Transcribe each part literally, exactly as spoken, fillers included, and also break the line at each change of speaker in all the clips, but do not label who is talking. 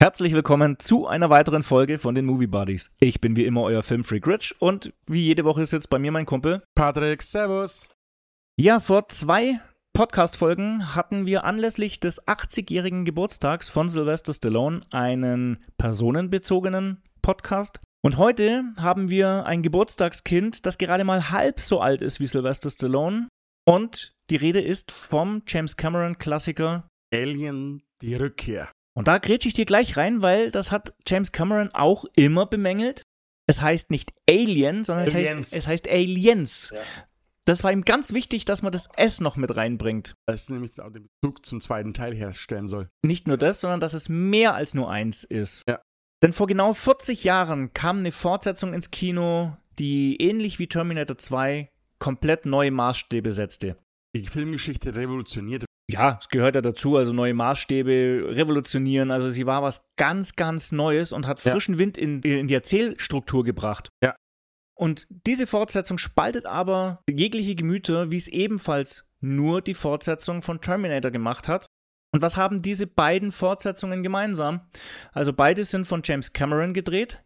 Herzlich willkommen zu einer weiteren Folge von den Movie Buddies. Ich bin wie immer euer Filmfreak Rich und wie jede Woche ist jetzt bei mir mein Kumpel
Patrick. Servus.
Ja, vor zwei Podcast-Folgen hatten wir anlässlich des achtzigjährigen Geburtstags von Sylvester Stallone einen personenbezogenen Podcast. Und heute haben wir ein Geburtstagskind, das gerade mal halb so alt ist wie Sylvester Stallone. Und die Rede ist vom James Cameron-Klassiker
Alien, die Rückkehr.
Und da grätsche ich dir gleich rein, weil das hat James Cameron auch immer bemängelt. Es heißt nicht Alien, sondern es heißt, es heißt Aliens. Ja. Das war ihm ganz wichtig, dass man das S noch mit reinbringt.
Das ist nämlich auch den Bezug zum zweiten Teil herstellen soll.
Nicht nur das, sondern dass es mehr als nur eins ist.
Ja.
Denn vor genau vierzig Jahren kam eine Fortsetzung ins Kino, die ähnlich wie Terminator zwei komplett neue Maßstäbe setzte.
Die Filmgeschichte revolutionierte.
Ja, es gehört ja dazu, also neue Maßstäbe revolutionieren. Also sie war was ganz, ganz Neues und hat frischen ja. Wind in, in die Erzählstruktur gebracht.
Ja.
Und diese Fortsetzung spaltet aber jegliche Gemüter, wie es ebenfalls nur die Fortsetzung von Terminator gemacht hat. Und was haben diese beiden Fortsetzungen gemeinsam? Also beide sind von James Cameron gedreht.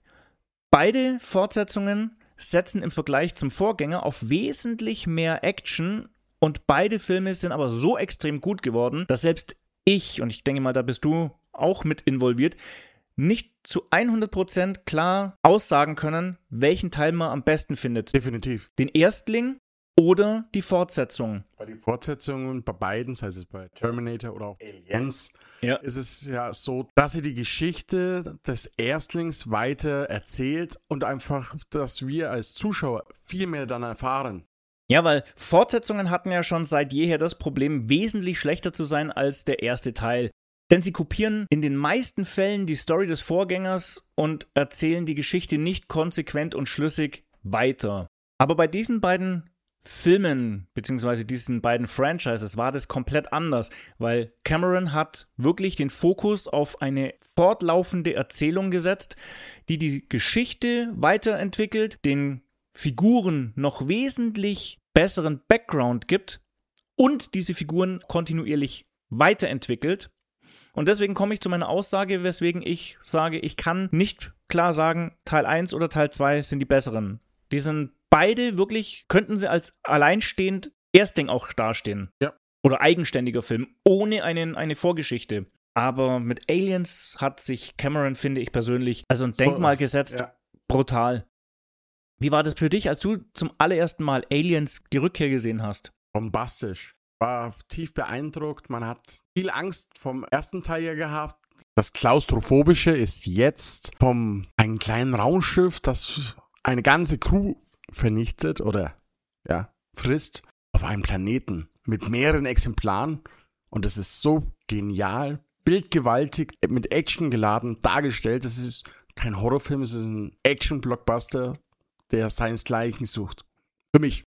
Beide Fortsetzungen setzen im Vergleich zum Vorgänger auf wesentlich mehr Action. Und beide Filme sind aber so extrem gut geworden, dass selbst ich, und ich denke mal, da bist du auch mit involviert, nicht zu hundert Prozent klar aussagen können, welchen Teil man am besten findet.
Definitiv.
Den Erstling oder die Fortsetzung.
Bei den Fortsetzungen, bei beiden, sei es bei Terminator oder auch Aliens, ja. ist es ja so, dass sie die Geschichte des Erstlings weiter erzählt und einfach, dass wir als Zuschauer viel mehr dann erfahren.
Ja, weil Fortsetzungen hatten ja schon seit jeher das Problem, wesentlich schlechter zu sein als der erste Teil. Denn sie kopieren in den meisten Fällen die Story des Vorgängers und erzählen die Geschichte nicht konsequent und schlüssig weiter. Aber bei diesen beiden Filmen, beziehungsweise diesen beiden Franchises, war das komplett anders, weil Cameron hat wirklich den Fokus auf eine fortlaufende Erzählung gesetzt, die die Geschichte weiterentwickelt, den Figuren noch wesentlich besseren Background gibt und diese Figuren kontinuierlich weiterentwickelt. Und deswegen komme ich zu meiner Aussage, weswegen ich sage, ich kann nicht klar sagen, Teil eins oder Teil zwei sind die besseren. Die sind beide wirklich, könnten sie als alleinstehend Erstling auch dastehen.
Ja.
Oder eigenständiger Film, ohne einen, eine Vorgeschichte. Aber mit Aliens hat sich Cameron, finde ich persönlich, also ein Denkmal gesetzt, ja. Brutal. Wie war das für dich, als du zum allerersten Mal Aliens die Rückkehr gesehen hast?
Bombastisch. War tief beeindruckt. Man hat viel Angst vom ersten Teil ja gehabt. Das Klaustrophobische ist jetzt vom einem kleinen Raumschiff, das eine ganze Crew vernichtet oder ja, frisst, auf einem Planeten mit mehreren Exemplaren. Und das ist so genial, bildgewaltig, mit Action geladen, dargestellt. Das ist kein Horrorfilm, es ist ein Action-Blockbuster, der seinesgleichen sucht. Für mich.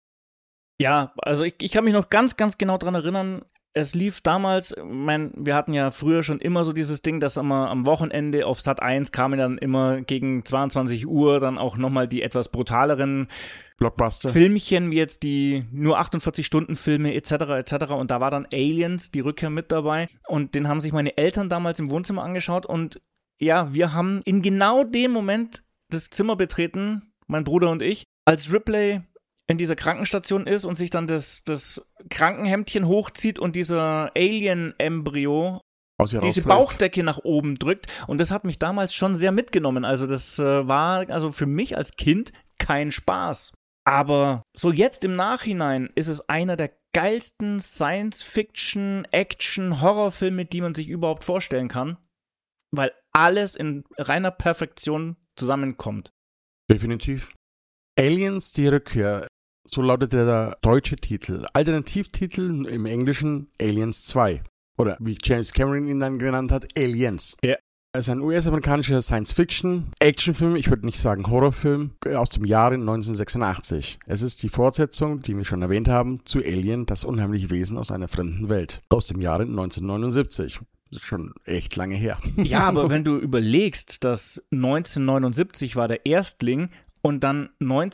Ja, also ich, ich kann mich noch ganz, ganz genau dran erinnern, es lief damals, mein, wir hatten ja früher schon immer so dieses Ding, dass immer am Wochenende auf Sat eins kamen dann immer gegen zweiundzwanzig Uhr dann auch nochmal die etwas brutaleren
Blockbuster.
Filmchen, wie jetzt die nur achtundvierzig-Stunden-Filme et cetera et cetera. Und da war dann Aliens, die Rückkehr mit dabei. Und den haben sich meine Eltern damals im Wohnzimmer angeschaut. Und ja, wir haben in genau dem Moment das Zimmer betreten, mein Bruder und ich, als Ripley in dieser Krankenstation ist und sich dann das, das Krankenhemdchen hochzieht und dieser Alien-Embryo diese Bauchdecke nach oben drückt. Und das hat mich damals schon sehr mitgenommen. Also das äh, war also für mich als Kind kein Spaß. Aber so jetzt im Nachhinein ist es einer der geilsten Science-Fiction, Action, Horrorfilme, die man sich überhaupt vorstellen kann, weil alles in reiner Perfektion zusammenkommt.
Definitiv. Aliens, die Rückkehr, so lautet der deutsche Titel. Alternativtitel im Englischen Aliens zwei. Oder wie James Cameron ihn dann genannt hat, Aliens.
Ja.
Es ist ein U S-amerikanischer Science-Fiction-Actionfilm, ich würde nicht sagen Horrorfilm, aus dem Jahre neunzehnhundertsechsundachtzig. Es ist die Fortsetzung, die wir schon erwähnt haben, zu Alien, das unheimliche Wesen aus einer fremden Welt. Aus dem Jahre neunzehnhundertneunundsiebzig. Das ist schon echt lange her.
Ja, aber wenn du überlegst, dass neunzehnhundertneunundsiebzig war der Erstling und dann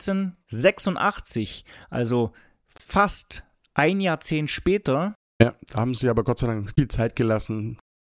neunzehnhundertsechsundachtzig, also fast ein Jahrzehnt später.
Ja, da haben sie aber Gott sei Dank viel Zeit gelassen.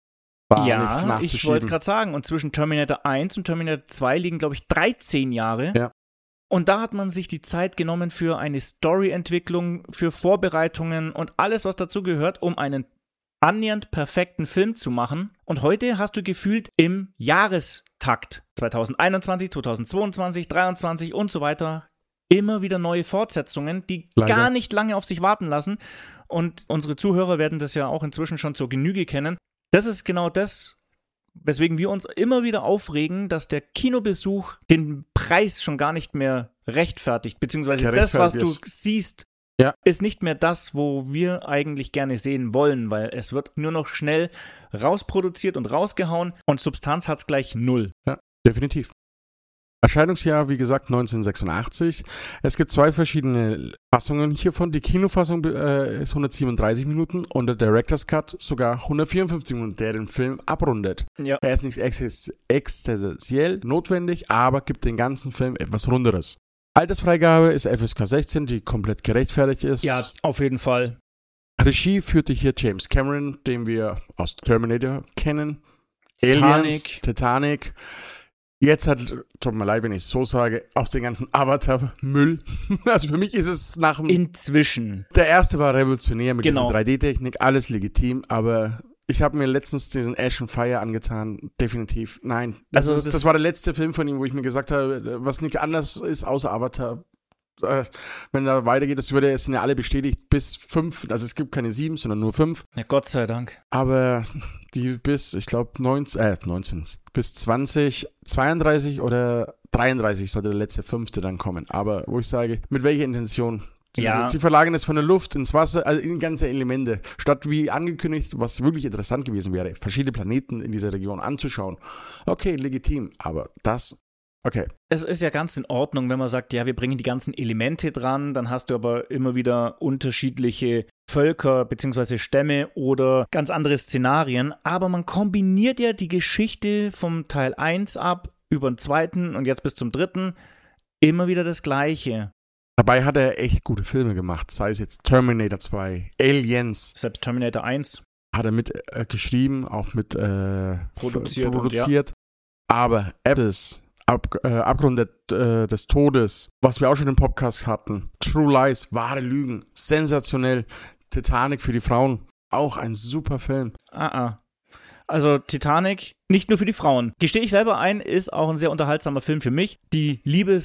war
ja,
nicht nachzuschieben.
Ich wollte es gerade sagen. Und zwischen Terminator eins und Terminator zwei liegen, glaube ich, dreizehn Jahre.
Ja.
Und da hat man sich die Zeit genommen für eine Storyentwicklung, für Vorbereitungen und alles, was dazu gehört, um einen annähernd perfekten Film zu machen. Und heute hast du gefühlt im Jahrestakt zwanzig einundzwanzig, zwanzig zweiundzwanzig, dreiundzwanzig und so weiter immer wieder neue Fortsetzungen, die
Leider.
gar nicht lange auf sich warten lassen. Und unsere Zuhörer werden das ja auch inzwischen schon zur Genüge kennen. Das ist genau das, weswegen wir uns immer wieder aufregen, dass der Kinobesuch den Preis schon gar nicht mehr rechtfertigt, beziehungsweise das, was du siehst,
ja.
ist nicht mehr das, wo wir eigentlich gerne sehen wollen, weil es wird nur noch schnell rausproduziert und rausgehauen und Substanz hat es gleich null.
Ja, definitiv. Erscheinungsjahr, wie gesagt, neunzehnhundertsechsundachtzig. Es gibt zwei verschiedene Fassungen hiervon. Die Kinofassung äh, ist hundertsiebenunddreißig Minuten und der Director's Cut sogar hundertvierundfünfzig Minuten, der den Film abrundet.
Ja.
Er ist nicht ex- existenziell notwendig, aber gibt den ganzen Film etwas Runderes. Altersfreigabe ist F S K sechzehn, die komplett gerechtfertigt ist.
Ja, auf jeden Fall.
Regie führte hier James Cameron, den wir aus Terminator kennen.
Titanic.
Aliens, Titanic. Jetzt hat, tut mir leid, wenn ich es so sage, aus dem ganzen Avatar-Müll. Also für mich ist es nach dem...
Inzwischen.
Der erste war revolutionär mit
Genau.
dieser drei D-Technik, alles legitim, aber ich habe mir letztens diesen Ash and Fire angetan, definitiv. Nein, das,
Also
ist,
das-
das war der letzte Film von ihm, wo ich mir gesagt habe, was nicht anders ist außer Avatar. Äh, wenn da weitergeht, das würde, es sind ja alle bestätigt bis fünf, also es gibt keine sieben, sondern nur fünf.
Ja, Gott sei Dank.
Aber die bis, ich glaube, neunzehn, äh, neunzehn, bis zwanzig zweiunddreißig oder dreiunddreißig sollte der letzte fünfte dann kommen. Aber wo ich sage, mit welcher Intention? Die,
Ja.
die verlagern es von der Luft ins Wasser, also in ganze Elemente. Statt wie angekündigt, was wirklich interessant gewesen wäre, verschiedene Planeten in dieser Region anzuschauen. Okay, legitim, aber das, okay.
Es ist ja ganz in Ordnung, wenn man sagt, ja, wir bringen die ganzen Elemente dran, dann hast du aber immer wieder unterschiedliche Völker bzw. Stämme oder ganz andere Szenarien, aber man kombiniert ja die Geschichte vom Teil eins ab über den zweiten und jetzt bis zum dritten immer wieder das Gleiche.
Dabei hat er echt gute Filme gemacht, sei es jetzt Terminator zwei, Aliens,
Selbst Terminator eins.
hat er mit äh, geschrieben, auch mit äh,
Produziert
f-
und
produziert. Aber Abyss, Ab, äh, Abgrund de, äh, des Todes, was wir auch schon im Podcast hatten, True Lies, wahre Lügen, sensationell, Titanic für die Frauen, auch ein super Film.
Ah, ah. Also Titanic, nicht nur für die Frauen. Gestehe ich selber ein, ist auch ein sehr unterhaltsamer Film für mich. Die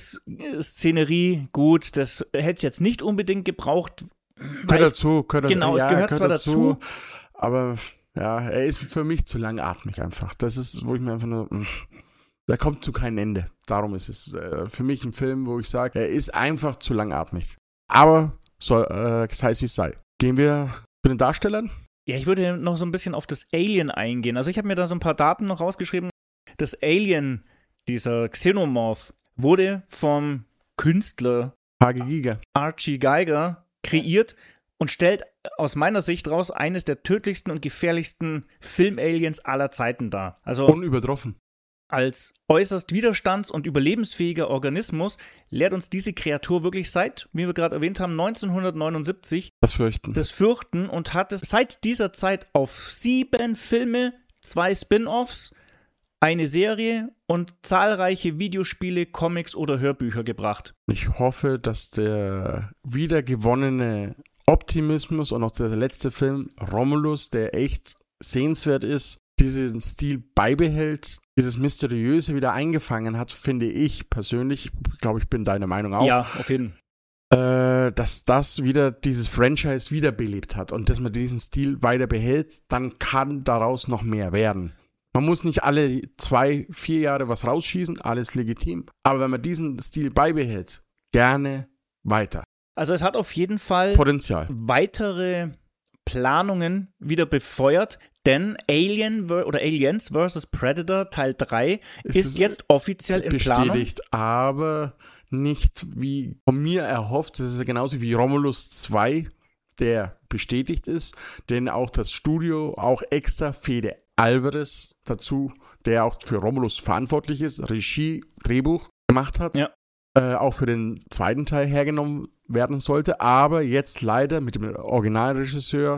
Liebesszenerie, gut, das hätte es jetzt nicht unbedingt gebraucht.
Gehört dazu, gehört
Genau,
ja,
es gehört zwar dazu,
aber ja, er ist für mich zu langatmig einfach. Das ist, wo ich mir einfach nur, mh, da kommt zu keinem Ende. Darum ist es äh, für mich ein Film, wo ich sage, er ist einfach zu langatmig. Aber soll, äh, es heißt, wie es sei. Gehen wir zu den Darstellern?
Ja, ich würde noch so ein bisschen auf das Alien eingehen. Also ich habe mir da so ein paar Daten noch rausgeschrieben. Das Alien, dieser Xenomorph, wurde vom Künstler
H G Giger.
Archie Geiger kreiert und stellt aus meiner Sicht raus eines der tödlichsten und gefährlichsten Film-Aliens aller Zeiten dar. Also
Unübertroffen.
als äußerst widerstands- und überlebensfähiger Organismus lehrt uns diese Kreatur wirklich seit, wie wir gerade erwähnt haben, neunzehnhundertneunundsiebzig
Das Fürchten.
das Fürchten und hat es seit dieser Zeit auf sieben Filme, zwei Spin-Offs, eine Serie und zahlreiche Videospiele, Comics oder Hörbücher gebracht.
Ich hoffe, dass der wiedergewonnene Optimismus und auch der letzte Film, Romulus, der echt sehenswert ist, diesen Stil beibehält, dieses Mysteriöse wieder eingefangen hat, finde ich persönlich, ich glaube, ich bin deiner Meinung auch,
Ja, auf jeden
äh, dass das wieder dieses Franchise wiederbelebt hat und dass man diesen Stil weiter behält, dann kann daraus noch mehr werden. Man muss nicht alle zwei, vier Jahre was rausschießen, alles legitim, aber wenn man diesen Stil beibehält, gerne weiter.
Also es hat auf jeden Fall
Potenzial.
weitere Planungen wieder befeuert, denn Alien ver- oder Aliens versus. Predator Teil drei
Es
ist,
ist
jetzt offiziell in Planung.
bestätigt, aber nicht wie von mir erhofft. Das ist ja genauso wie Romulus zwei, der bestätigt ist, denn auch das Studio, auch extra Fede Alvarez dazu, der auch für Romulus verantwortlich ist, Regie, Drehbuch gemacht hat,
Ja.
äh, auch für den zweiten Teil hergenommen werden sollte, aber jetzt leider mit dem Originalregisseur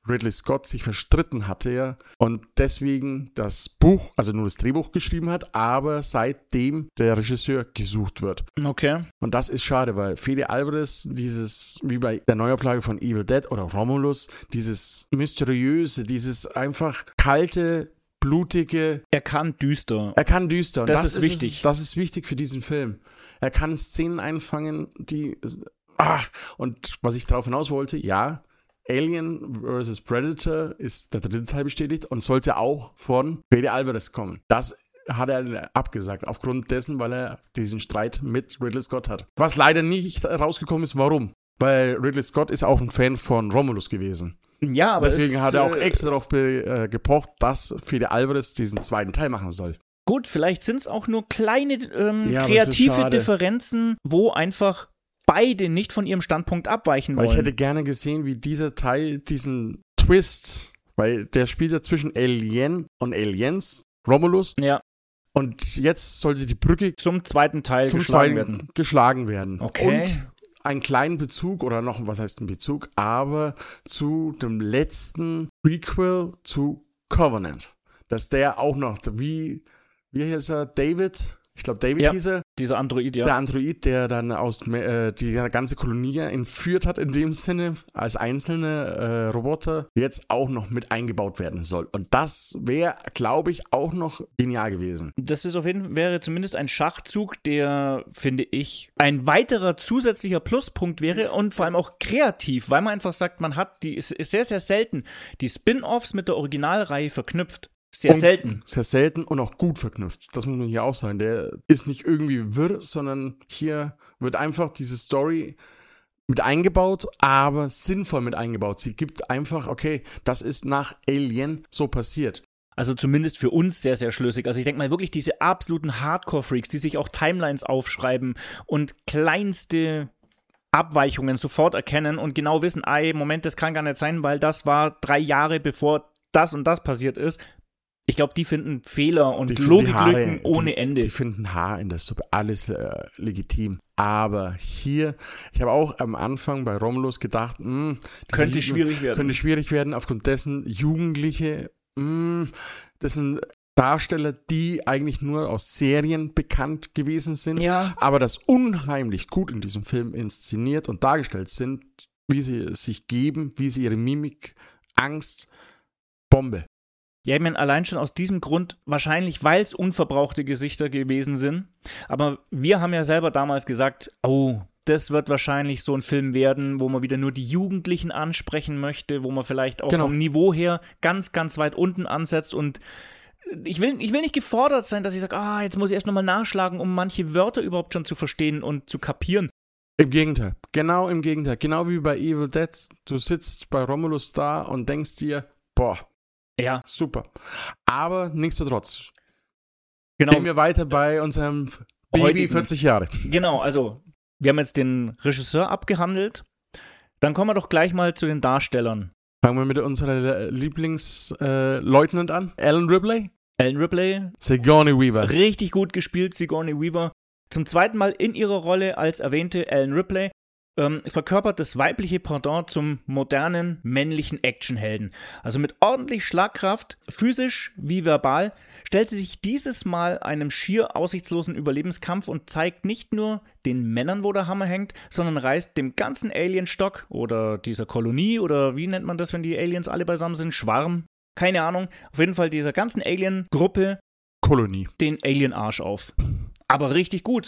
Ridley Scott sich verstritten hatte ja, und deswegen das Buch, also nur das Drehbuch geschrieben hat, aber seitdem der Regisseur gesucht wird.
Okay.
Und das ist schade, weil Fede Alvarez dieses, wie bei der Neuauflage von Evil Dead oder Romulus, dieses mysteriöse, dieses einfach kalte, blutige.
Er kann düster.
Er kann düster. Und
das,
das
ist
ist
wichtig.
Es, das ist wichtig für diesen Film. Er kann Szenen einfangen, die... Ah, und was ich darauf hinaus wollte, ja, Alien versus. Predator ist der dritte Teil bestätigt und sollte auch von Fede Alvarez kommen. Das hat er abgesagt, aufgrund dessen, weil er diesen Streit mit Ridley Scott hat. Was leider nicht rausgekommen ist, warum? Weil Ridley Scott ist auch ein Fan von Romulus gewesen.
Ja, aber
deswegen
es,
hat er auch
äh,
extra darauf be- äh, gepocht, dass Fede Alvarez diesen zweiten Teil machen soll.
Gut, vielleicht sind es auch nur kleine ähm,
Ja, aber es ist
kreative
schade.
Differenzen, wo einfach beide nicht von ihrem Standpunkt abweichen
Weil
wollen.
ich hätte gerne gesehen, wie dieser Teil diesen Twist, weil der spielt ja zwischen Alien und Aliens, Romulus,
ja,
und jetzt sollte die Brücke
zum zweiten Teil
zum
geschlagen
zweiten
werden.
geschlagen werden.
Okay.
Und einen kleinen Bezug, oder noch, was heißt ein Bezug, aber zu dem letzten Prequel zu Covenant. Dass der auch noch, wie, wie heißt er, David? Ich glaube, David
Ja.
hieß er.
Dieser Android, ja.
Der Android, der dann aus äh, die ganze Kolonie entführt hat, in dem Sinne, als einzelne äh, Roboter, jetzt auch noch mit eingebaut werden soll. Und das wäre, glaube ich, auch noch genial gewesen.
Das ist auf jeden Fall, wäre zumindest ein Schachzug, der, finde ich, ein weiterer zusätzlicher Pluspunkt wäre und vor allem auch kreativ, weil man einfach sagt, man hat die, ist, ist sehr, sehr selten, die Spin-Offs mit der Originalreihe verknüpft. Sehr
und
selten.
Sehr selten und auch gut verknüpft. Das muss man hier auch sagen. Der ist nicht irgendwie wirr, sondern hier wird einfach diese Story mit eingebaut, aber sinnvoll mit eingebaut. Sie gibt einfach, okay, das ist nach Alien so passiert.
Also zumindest für uns sehr, sehr schlüssig. Also ich denke mal wirklich diese absoluten Hardcore-Freaks, die sich auch Timelines aufschreiben und kleinste Abweichungen sofort erkennen und genau wissen, ey, Moment, das kann gar nicht sein, weil das war drei Jahre bevor das und das passiert ist. Ich glaube, die finden Fehler und
Die finden
Logiklücken
Haare,
ohne
die,
Ende.
Die finden Haar in der Suppe, alles äh, legitim. Aber hier, ich habe auch am Anfang bei Romulus gedacht, mh,
Könnte schwierig werden.
Könnte schwierig werden, aufgrund dessen Jugendliche, mh, das sind Darsteller, die eigentlich nur aus Serien bekannt gewesen sind,
Ja.
aber das unheimlich gut in diesem Film inszeniert und dargestellt sind, wie sie es sich geben, wie sie ihre Mimik, Angst, Bombe.
Ja, ich meine, allein schon aus diesem Grund, wahrscheinlich, weil es unverbrauchte Gesichter gewesen sind. Aber wir haben ja selber damals gesagt, oh, das wird wahrscheinlich so ein Film werden, wo man wieder nur die Jugendlichen ansprechen möchte, wo man vielleicht auch
Genau.
vom Niveau her ganz, ganz weit unten ansetzt. Und ich will, ich will nicht gefordert sein, dass ich sage, ah, jetzt muss ich erst nochmal nachschlagen, um manche Wörter überhaupt schon zu verstehen und zu kapieren.
Im Gegenteil, genau im Gegenteil. Genau wie bei Evil Dead. Du sitzt bei Romulus da und denkst dir, boah,
Ja,
super. Aber nichtsdestotrotz.
genau.
Gehen wir weiter bei unserem Baby
Heutigen.
vierzig Jahre.
Genau, also wir haben jetzt den Regisseur abgehandelt. Dann kommen wir doch gleich mal zu den Darstellern.
Fangen wir mit unserer Lieblingsleutnant äh, an. Alan Ripley.
Alan Ripley,
Sigourney Weaver.
richtig gut gespielt, Sigourney Weaver. Zum zweiten Mal in ihrer Rolle als erwähnte Alan Ripley ähm, verkörpert das weibliche Pendant zum modernen männlichen Actionhelden. Also mit ordentlich Schlagkraft, physisch wie verbal, stellt sie sich dieses Mal einem schier aussichtslosen Überlebenskampf und zeigt nicht nur den Männern, wo der Hammer hängt, sondern reißt dem ganzen Alienstock oder dieser Kolonie oder wie nennt man das, wenn die Aliens alle beisammen sind, Schwarm, keine Ahnung, auf jeden Fall dieser ganzen Alien-Gruppe
Kolonie.
den Alien-Arsch auf. Aber richtig gut.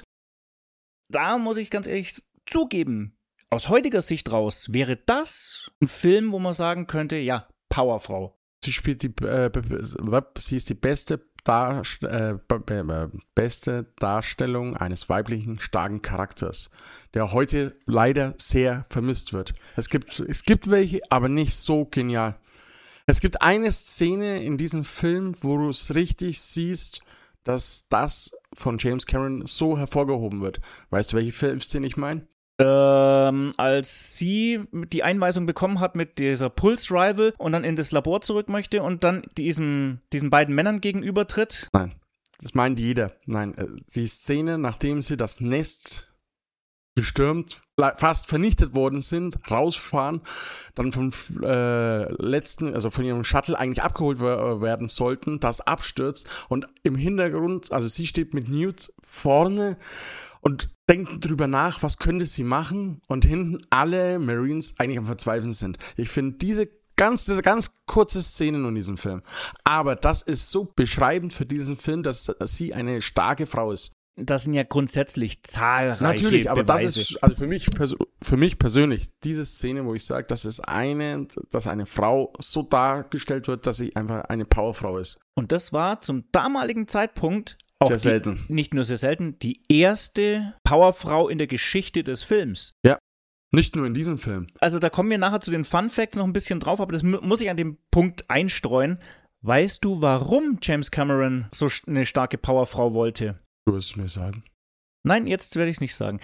Da muss ich ganz ehrlich zugeben, aus heutiger Sicht raus, wäre das ein Film, wo man sagen könnte, ja, Powerfrau.
Sie spielt die, äh, sie ist die beste, Darst- äh, äh, beste Darstellung eines weiblichen, starken Charakters, der heute leider sehr vermisst wird. Es gibt, es gibt welche, aber nicht so genial. Es gibt eine Szene in diesem Film, wo du es richtig siehst, dass das von James Cameron so hervorgehoben wird. Weißt du, welche Filmszene ich meine?
Ähm, als sie die Einweisung bekommen hat mit dieser Pulse Rival und dann in das Labor zurück möchte und dann diesem, diesen beiden Männern gegenübertritt.
Nein, das meint jeder. Nein, die Szene, nachdem sie das Nest gestürmt, fast vernichtet worden sind, rausfahren, dann vom äh, letzten, also von ihrem Shuttle eigentlich abgeholt w- werden sollten, das abstürzt und im Hintergrund, also sie steht mit Newt vorne und denkt drüber nach, was könnte sie machen, und hinten alle Marines eigentlich am Verzweifeln sind. Ich finde diese ganz, diese ganz kurze Szene in diesem Film, aber das ist so beschreibend für diesen Film, dass sie eine starke Frau ist.
Das sind ja grundsätzlich zahlreiche
Natürlich, aber
Beweise.
das ist, also für mich, pers- für mich persönlich, diese Szene, wo ich sage, das ist eine, dass eine Frau so dargestellt wird, dass sie einfach eine Powerfrau ist.
Und das war zum damaligen Zeitpunkt auch
Sehr
die,
selten.
nicht nur sehr selten, die erste Powerfrau in der Geschichte des Films.
Ja, nicht nur in diesem Film.
Also da kommen wir nachher zu den Fun Facts noch ein bisschen drauf, aber das mu- muss ich an dem Punkt einstreuen. Weißt du, warum James Cameron so st- eine starke Powerfrau wollte?
Du wirst es mir sagen.
Nein, jetzt werde ich es nicht sagen.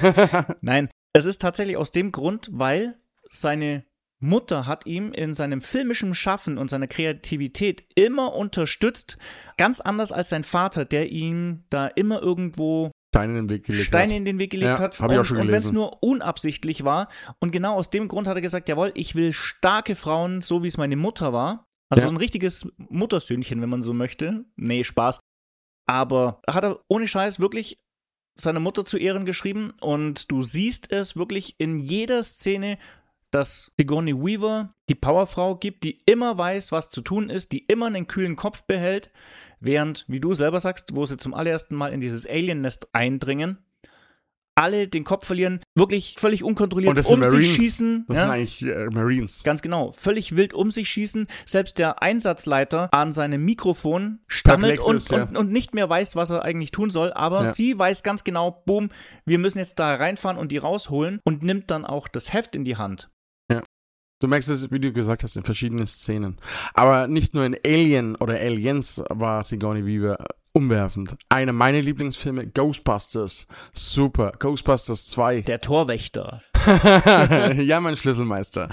Nein, es ist tatsächlich aus dem Grund, weil seine Mutter hat ihm in seinem filmischen Schaffen und seiner Kreativität immer unterstützt, ganz anders als sein Vater, der ihm da immer irgendwo
Steine in den Weg gelegt
Steine
hat.
in den Weg gelegt
Ja,
hat.
hab ich auch
und
schon
und wenn es
gelesen.
nur unabsichtlich war. Und genau aus dem Grund hat er gesagt, jawohl, ich will starke Frauen, so wie es meine Mutter war. Also
Ja.
so ein richtiges Muttersöhnchen, wenn man so möchte. Nee, Spaß. Aber hat er ohne Scheiß wirklich seiner Mutter zu Ehren geschrieben, und du siehst es wirklich in jeder Szene, dass Sigourney Weaver die Powerfrau gibt, die immer weiß, was zu tun ist, die immer einen kühlen Kopf behält, während, wie du selber sagst, wo sie zum allerersten Mal in dieses Alien-Nest eindringen, alle den Kopf verlieren, wirklich völlig unkontrolliert
Und das sind
um sich
Marines.
schießen.
Das
ja?
sind eigentlich äh, Marines.
Ganz genau, völlig wild um sich schießen. Selbst der Einsatzleiter an seinem Mikrofon stammelt
Perplex
und,
ist, ja.
und, und nicht mehr weiß, was er eigentlich tun soll. Aber
Ja.
sie weiß ganz genau, boom, wir müssen jetzt da reinfahren und die rausholen, und nimmt dann auch das Heft in die Hand.
Du merkst es, wie du gesagt hast, in verschiedenen Szenen. Aber nicht nur in Alien oder Aliens war Sigourney Weaver umwerfend. Einer meiner Lieblingsfilme, Ghostbusters. Super. Ghostbusters zwei.
Der Torwächter.
Ja, mein Schlüsselmeister.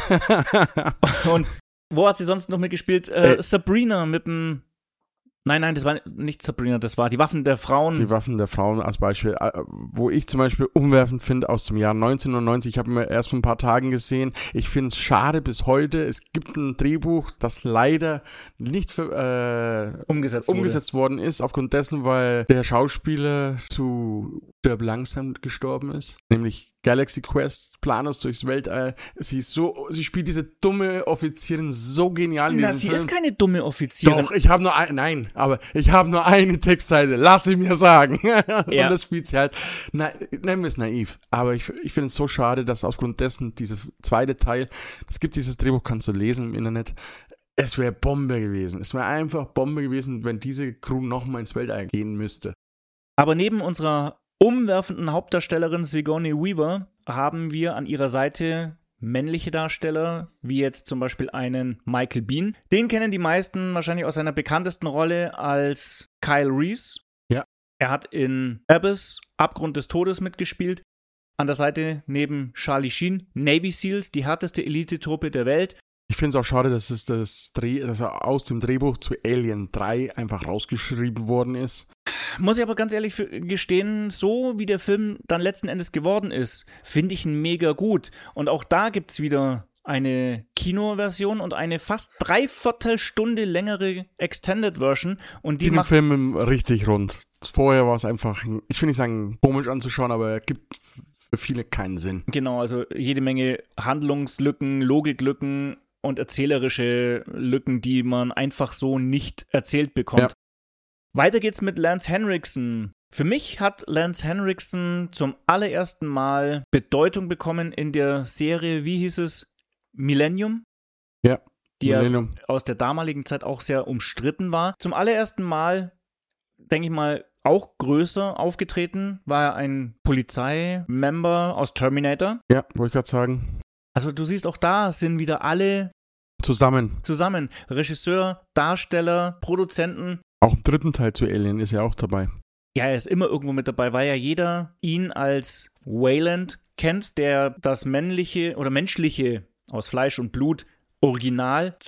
Und wo hat sie sonst noch mitgespielt? Äh,
Äh.
Sabrina mit dem... Nein, nein, das war nicht Sabrina, das war die Waffen der Frauen.
Die Waffen der Frauen als Beispiel, äh, wo ich zum Beispiel umwerfend finde, aus dem Jahr neunzehnhundertneunzig, ich habe ihn erst vor ein paar Tagen gesehen, ich finde es schade bis heute, es gibt ein Drehbuch, das leider nicht für, äh,
umgesetzt,
umgesetzt worden ist, aufgrund dessen, weil der Schauspieler zu Stirb langsam gestorben ist, nämlich Galaxy Quest, Planus durchs Weltall. Sie ist so, sie spielt diese dumme Offizierin so genial in
Na,
diesem
sie
Film.
ist keine dumme Offizierin.
Doch, ich habe nur ein, nein, aber ich habe nur eine Textseite, lass sie mir sagen.
Ja.
Und das spielt sie halt, na, nennen wir es naiv, aber ich, ich finde es so schade, dass aufgrund dessen, dieser zweite Teil, es gibt dieses Drehbuch, kannst du lesen im Internet, es wäre Bombe gewesen. Es wäre einfach Bombe gewesen, wenn diese Crew nochmal ins Weltall gehen müsste.
Aber neben unserer umwerfenden Hauptdarstellerin Sigourney Weaver haben wir an ihrer Seite männliche Darsteller, wie jetzt zum Beispiel einen Michael Biehn. Den kennen die meisten wahrscheinlich aus seiner bekanntesten Rolle als Kyle Reese.
Ja.
Er hat in Abyss, Abgrund des Todes, mitgespielt. An der Seite neben Charlie Sheen, Navy Seals, die härteste Elitetruppe der Welt.
Ich finde es auch schade, dass es das Dreh, dass er aus dem Drehbuch zu Alien drei einfach rausgeschrieben worden ist.
Muss ich aber ganz ehrlich gestehen, so wie der Film dann letzten Endes geworden ist, finde ich ihn mega gut. Und auch da gibt es wieder eine Kinoversion und eine fast dreiviertel Stunde längere Extended Version. Und die
Die den
macht
Film richtig rund. Vorher war es einfach, ich will nicht sagen komisch anzuschauen, aber er gibt für viele keinen Sinn.
genau, also jede Menge Handlungslücken, Logiklücken und erzählerische Lücken, die man einfach so nicht erzählt bekommt.
Ja.
Weiter geht's mit Lance Henriksen. Für mich hat Lance Henriksen zum allerersten Mal Bedeutung bekommen in der Serie, wie hieß es, Millennium?
Ja,
die ja
Millennium.
aus der damaligen Zeit auch sehr umstritten war. Zum allerersten Mal, denke ich mal, auch größer aufgetreten, war er ein Polizeimember aus Terminator.
Ja, wollte ich gerade sagen.
Also du siehst, auch da sind wieder alle
Zusammen.
zusammen. Regisseur, Darsteller, Produzenten.
Auch im dritten Teil zu Alien ist er auch dabei.
Ja, er ist immer irgendwo mit dabei, weil ja jeder ihn als Wayland kennt, der das männliche oder menschliche aus Fleisch und Blut original zu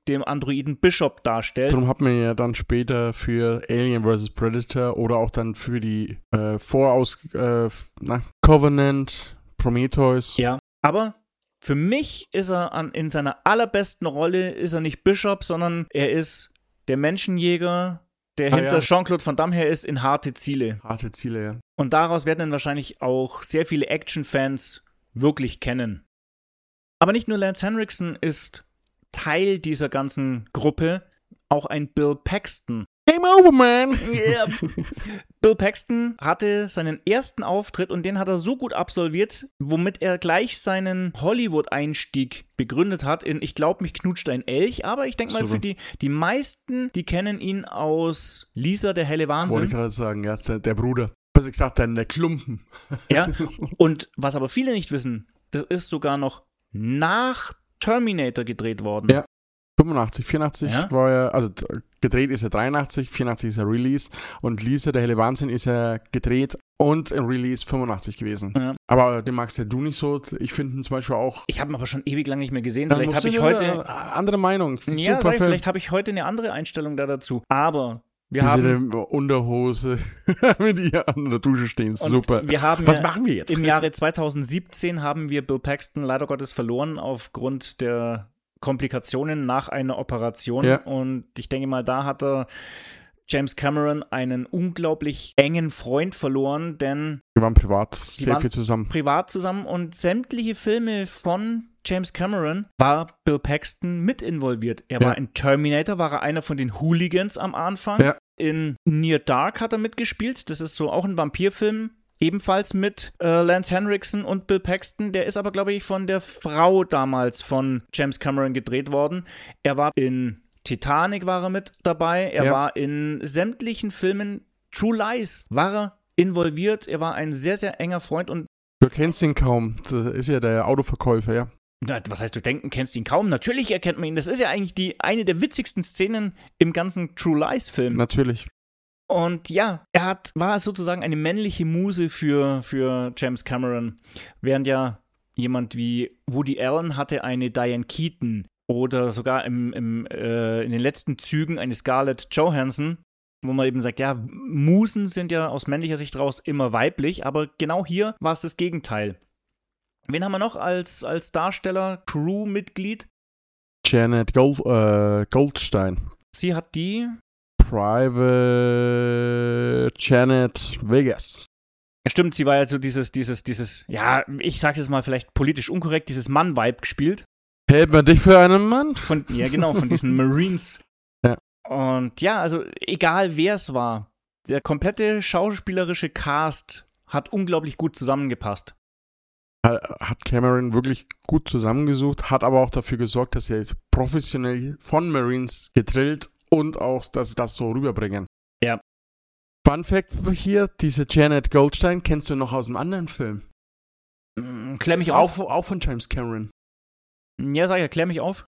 dem Androiden Bishop darstellt.
Darum hat man ja dann später für Alien versus. Predator oder auch dann für die äh, Voraus... Äh, na, Covenant, Prometheus.
Ja, aber für mich ist er an, in seiner allerbesten Rolle ist er nicht Bishop, sondern er ist der Menschenjäger, der
ah,
hinter
ja.
Jean-Claude Van Damme her ist in Harte Ziele.
Harte Ziele, ja.
Und daraus werden dann wahrscheinlich auch sehr viele Action-Fans wirklich kennen. Aber nicht nur Lance Henriksen ist Teil dieser ganzen Gruppe, auch ein Bill Paxton.
Game over, man!
Yeah. Bill Paxton hatte seinen ersten Auftritt und den hat er so gut absolviert, womit er gleich seinen Hollywood-Einstieg begründet hat in Ich glaub, mich knutscht ein Elch, aber ich denke mal, für die, die meisten, die kennen ihn aus Lisa, der helle Wahnsinn.
Wollte ich gerade sagen, ja, der, der Bruder. Was ich gesagt habe, der Klumpen.
Ja, und was aber viele nicht wissen, das ist sogar noch nach Terminator gedreht worden.
Ja. fünfundachtzig, vierundachtzig
Ja?
war er, also gedreht ist er dreiundachtzig, vierundachtzig ist er Release und Lisa, der helle Wahnsinn, ist er gedreht und im Release fünfundachtzig gewesen.
Ja.
Aber den magst ja du nicht so. Ich finde ihn zum Beispiel auch.
Ich habe ihn aber schon ewig lang nicht mehr gesehen.
Dann
Vielleicht
musst
habe ich
du
heute.
eine andere Meinung.
Ja,
Super
sag ich,
Film.
vielleicht habe ich heute eine andere Einstellung da dazu. Aber wir
Diese
haben.
Unterhose mit ihr an der Dusche stehen. Super.
Wir haben
Was
ja,
machen wir jetzt?
Im Jahre zweitausendsiebzehn haben wir Bill Paxton leider Gottes verloren aufgrund der Komplikationen nach einer Operation.
Ja.
Und ich denke mal, da hat er James Cameron einen unglaublich engen Freund verloren, denn
Wir waren privat sehr
waren
viel zusammen.
privat zusammen und sämtliche Filme von James Cameron war Bill Paxton mit involviert. Er
Ja.
war in Terminator, war er einer von den Hooligans am Anfang.
Ja.
In Near Dark hat er mitgespielt. Das ist so auch ein Vampirfilm. Ebenfalls mit äh, Lance Henriksen und Bill Paxton. Der ist aber, glaube ich, von der Frau damals von James Cameron gedreht worden. Er war in Titanic war er mit dabei. Er
Ja.
war in sämtlichen Filmen. True Lies war er involviert. Er war ein sehr, sehr enger Freund und
Du kennst ihn kaum. Das ist ja der Autoverkäufer, ja.
na, was heißt, du denken, kennst ihn kaum? Natürlich erkennt man ihn. Das ist ja eigentlich die eine der witzigsten Szenen im ganzen True Lies-Film.
Natürlich.
Und ja, er hat, war sozusagen eine männliche Muse für, für James Cameron. Während ja jemand wie Woody Allen hatte eine Diane Keaton oder sogar im, im, äh, in den letzten Zügen eine Scarlett Johansson, wo man eben sagt, ja, Musen sind ja aus männlicher Sicht raus immer weiblich, aber genau hier war es das Gegenteil. Wen haben wir noch als, als Darsteller, Crew-Mitglied?
Janet Gold, äh, Goldstein.
Sie hat die,
Private Janet Vegas.
stimmt, sie war ja so dieses, dieses, dieses, ja, ich sag's jetzt mal vielleicht politisch unkorrekt, dieses Mann-Vibe gespielt.
Hält man dich für einen Mann?
Von, ja, genau, von diesen Marines.
Ja.
Und ja, also egal wer es war, der komplette schauspielerische Cast hat unglaublich gut zusammengepasst.
Hat Cameron wirklich gut zusammengesucht, hat aber auch dafür gesorgt, dass sie jetzt professionell von Marines gedrillt und auch, dass sie das so rüberbringen.
Ja.
Fun Fact hier, diese Janet Goldstein kennst du noch aus einem anderen Film.
Mm, Klär mich auf.
Auch, auch von James Cameron.
Ja, sag ja, klär mich auf.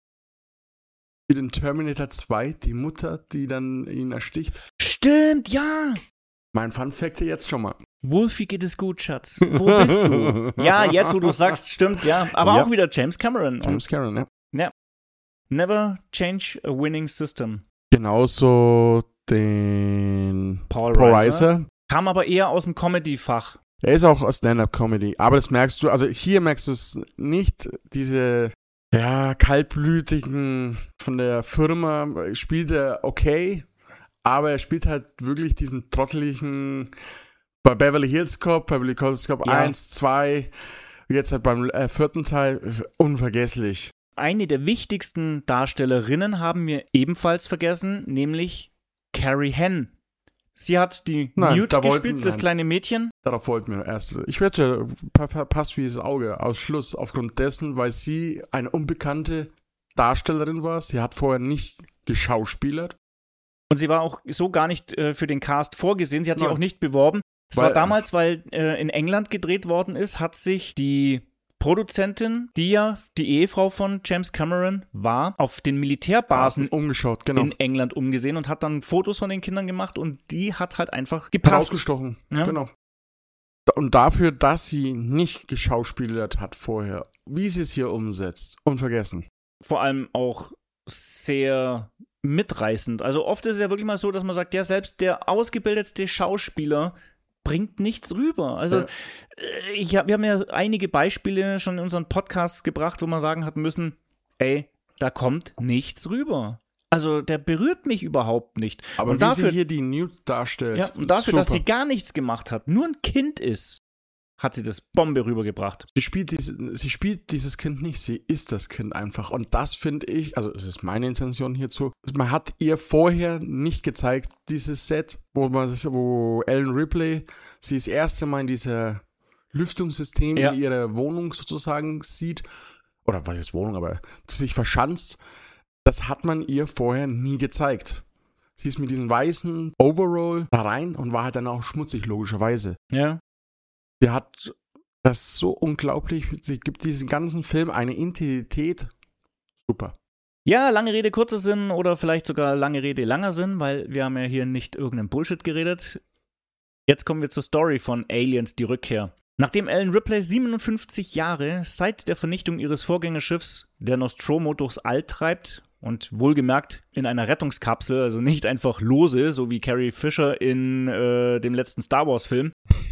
In Terminator zwei, die Mutter, die dann ihn ersticht.
Stimmt, ja.
Mein Fun Fact jetzt schon mal.
Wolfie, geht es gut, Schatz? Wo bist du? Ja, jetzt, wo du sagst, stimmt, ja. Aber
Ja.
auch wieder James Cameron.
James Cameron, ja.
Never change a winning system.
Genauso den
Paul,
Paul
Reiser.
Reiser.
Kam aber eher aus dem Comedy-Fach.
Er ist auch aus Stand-Up-Comedy. Aber das merkst du, also hier merkst du es nicht, diese ja, kaltblütigen von der Firma spielt er okay, aber er spielt halt wirklich diesen trotteligen bei Beverly Hills Cop, Beverly Hills Cop
Ja.
eins, zwei, jetzt halt beim äh, vierten Teil, unvergesslich.
Eine der wichtigsten Darstellerinnen haben wir ebenfalls vergessen, nämlich Carrie Henn. Sie hat die
Nein,
Newt
da
gespielt,
wollten-
das
nein.
kleine Mädchen.
Darauf wollten wir erst. Ich werde ja passt wie das Auge. Aus Schluss, aufgrund dessen, weil sie eine unbekannte Darstellerin war. Sie hat vorher nicht geschauspielert.
Und sie war auch so gar nicht äh, für den Cast vorgesehen. Sie hat sich
Nein.
auch nicht beworben. Es
Weil-
war damals, weil äh, in England gedreht worden ist, hat sich die Produzentin, die ja die Ehefrau von James Cameron war, auf den Militärbasen
umgeschaut, genau.
in England umgesehen und hat dann Fotos von den Kindern gemacht und die hat halt einfach gepasst.
Rausgestochen,
Ja.
genau. Und dafür, dass sie nicht geschauspielert hat vorher, wie sie es hier umsetzt, unvergessen.
Vor allem auch sehr mitreißend. Also oft ist es ja wirklich mal so, dass man sagt, ja, selbst der ausgebildetste Schauspieler bringt nichts rüber. Also ja. ich hab, wir haben ja einige Beispiele schon in unseren Podcasts gebracht, wo man sagen hat müssen, ey, da kommt nichts rüber. Also der berührt mich überhaupt nicht.
Aber
und
wie
dafür,
sie hier die Newt darstellt.
Ja, und dafür,
super.
dass sie gar nichts gemacht hat, nur ein Kind ist, hat sie das Bombe rübergebracht.
Sie spielt, diese, sie spielt dieses Kind nicht, sie ist das Kind einfach. Und das finde ich, also es ist meine Intention hierzu, man hat ihr vorher nicht gezeigt, dieses Set, wo man wo Ellen Ripley sie das erste Mal in dieser Lüftungssystem ja. in ihrer Wohnung sozusagen sieht, oder was ist Wohnung, aber sich verschanzt, das hat man ihr vorher nie gezeigt. Sie ist mit diesem weißen Overall da rein und war halt dann auch schmutzig, logischerweise.
Ja.
Sie hat das so unglaublich, sie gibt diesem ganzen Film eine Intensität. Super.
Ja, lange Rede, kurzer Sinn oder vielleicht sogar lange Rede, langer Sinn, weil wir haben ja hier nicht irgendeinen Bullshit geredet. Jetzt kommen wir zur Story von Aliens, die Rückkehr. Nachdem Ellen Ripley siebenundfünfzig Jahre seit der Vernichtung ihres Vorgängerschiffs, der Nostromo, durchs All treibt und wohlgemerkt in einer Rettungskapsel, also nicht einfach lose, so wie Carrie Fisher in äh, dem letzten Star Wars-Film,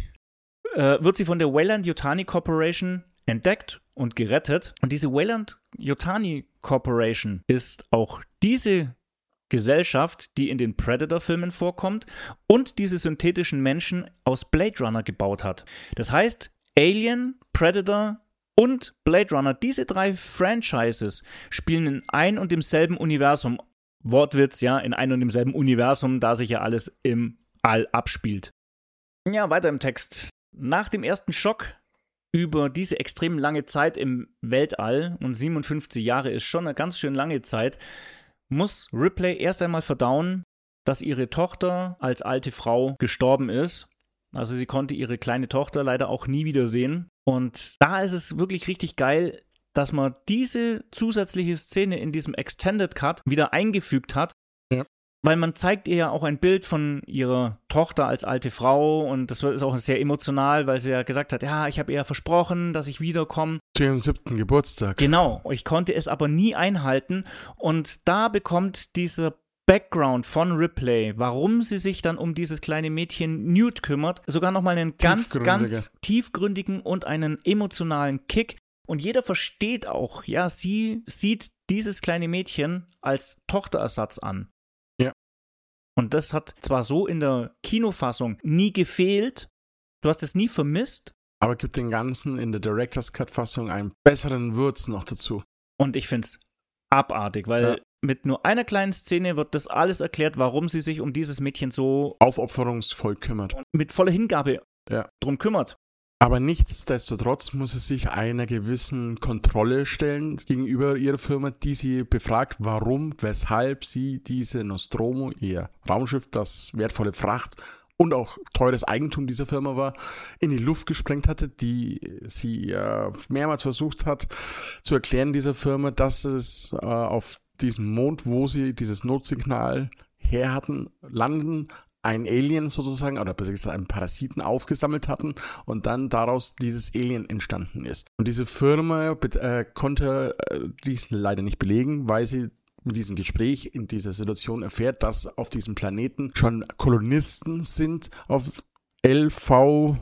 wird sie von der Weyland-Yutani Corporation entdeckt und gerettet. Und diese Weyland-Yutani Corporation ist auch diese Gesellschaft, die in den Predator-Filmen vorkommt und diese synthetischen Menschen aus Blade Runner gebaut hat. Das heißt, Alien, Predator und Blade Runner, diese drei Franchises spielen in ein und demselben Universum. Wortwitz, ja, in ein und demselben Universum, da sich ja alles im All abspielt. Ja, weiter im Text. Nach dem ersten Schock über diese extrem lange Zeit im Weltall, und siebenundfünfzig Jahre ist schon eine ganz schön lange Zeit, muss Ripley erst einmal verdauen, dass ihre Tochter als alte Frau gestorben ist. Also sie konnte ihre kleine Tochter leider auch nie wiedersehen. Und da ist es wirklich richtig geil, dass man diese zusätzliche Szene in diesem Extended Cut wieder eingefügt hat.
Ja.
Weil man zeigt ihr ja auch ein Bild von ihrer Tochter als alte Frau und das ist auch sehr emotional, weil sie ja gesagt hat, ja, ich habe ihr versprochen, dass ich wiederkomme.
Zu ihrem siebten Geburtstag.
Genau, ich konnte es aber nie einhalten und da bekommt dieser Background von Ripley, warum sie sich dann um dieses kleine Mädchen Newt kümmert, sogar nochmal einen ganz, ganz tiefgründigen und einen emotionalen Kick. Und jeder versteht auch, ja, sie sieht dieses kleine Mädchen als Tochterersatz an.
Ja.
Und das hat zwar so in der Kinofassung nie gefehlt, du hast es nie vermisst.
Aber gibt den Ganzen in der Director's Cut-Fassung einen besseren Würz noch dazu.
Und ich finde es abartig, weil ja. mit nur einer kleinen Szene wird das alles erklärt, warum sie sich um dieses Mädchen so
aufopferungsvoll kümmert.
Und mit voller Hingabe
ja.
drum kümmert.
Aber nichtsdestotrotz muss es sich einer gewissen Kontrolle stellen gegenüber ihrer Firma, die sie befragt, warum, weshalb sie diese Nostromo, ihr Raumschiff, das wertvolle Fracht und auch teures Eigentum dieser Firma war, in die Luft gesprengt hatte, die sie äh, mehrmals versucht hat zu erklären dieser Firma, dass es äh, auf diesem Mond, wo sie dieses Notsignal her hatten, landen, ein Alien sozusagen, oder besser gesagt einen Parasiten aufgesammelt hatten und dann daraus dieses Alien entstanden ist. Und diese Firma äh, konnte äh, dies leider nicht belegen, weil sie mit diesem Gespräch in dieser Situation erfährt, dass auf diesem Planeten schon Kolonisten sind auf L V...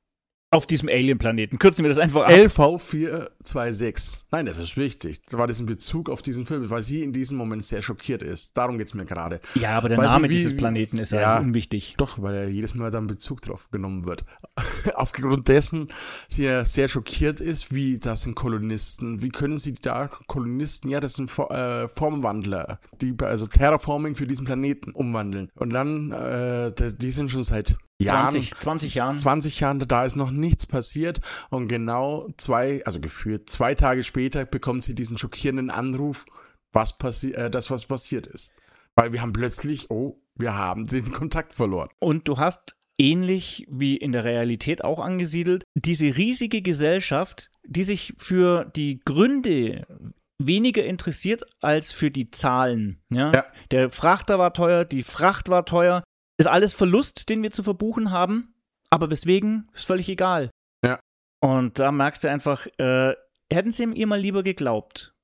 Auf diesem Alien-Planeten. Kürzen wir das einfach ab.
L V vier zwei sechs. Nein, das ist wichtig. Da war das in Bezug auf diesen Film, weil sie in diesem Moment sehr schockiert ist. Darum geht es mir gerade.
Ja, aber der
weil
Name
wie,
dieses Planeten ist ja, ja unwichtig.
Doch, weil er jedes Mal dann Bezug drauf genommen wird. Aufgrund dessen sie ja sehr schockiert ist, wie das sind Kolonisten. Wie können sie da Kolonisten, ja, das sind äh, Formwandler, die also Terraforming für diesen Planeten umwandeln. Und dann, äh, die sind schon seit Jahren,
zwanzig, zwanzig Jahren.
zwanzig Jahren, da ist noch nichts passiert und genau zwei, also gefühlt zwei Tage später bekommt sie diesen schockierenden Anruf, was passiert, äh, das was passiert ist. Weil wir haben plötzlich, oh, wir haben den Kontakt verloren.
Und du hast ähnlich wie in der Realität auch angesiedelt, diese riesige Gesellschaft, die sich für die Gründe weniger interessiert als für die Zahlen. Ja?
Ja.
Der Frachter war teuer, die Fracht war teuer. Ist alles Verlust, den wir zu verbuchen haben, aber weswegen, ist völlig egal.
Ja.
Und da merkst du einfach, äh, hätten sie ihm ihr mal lieber geglaubt.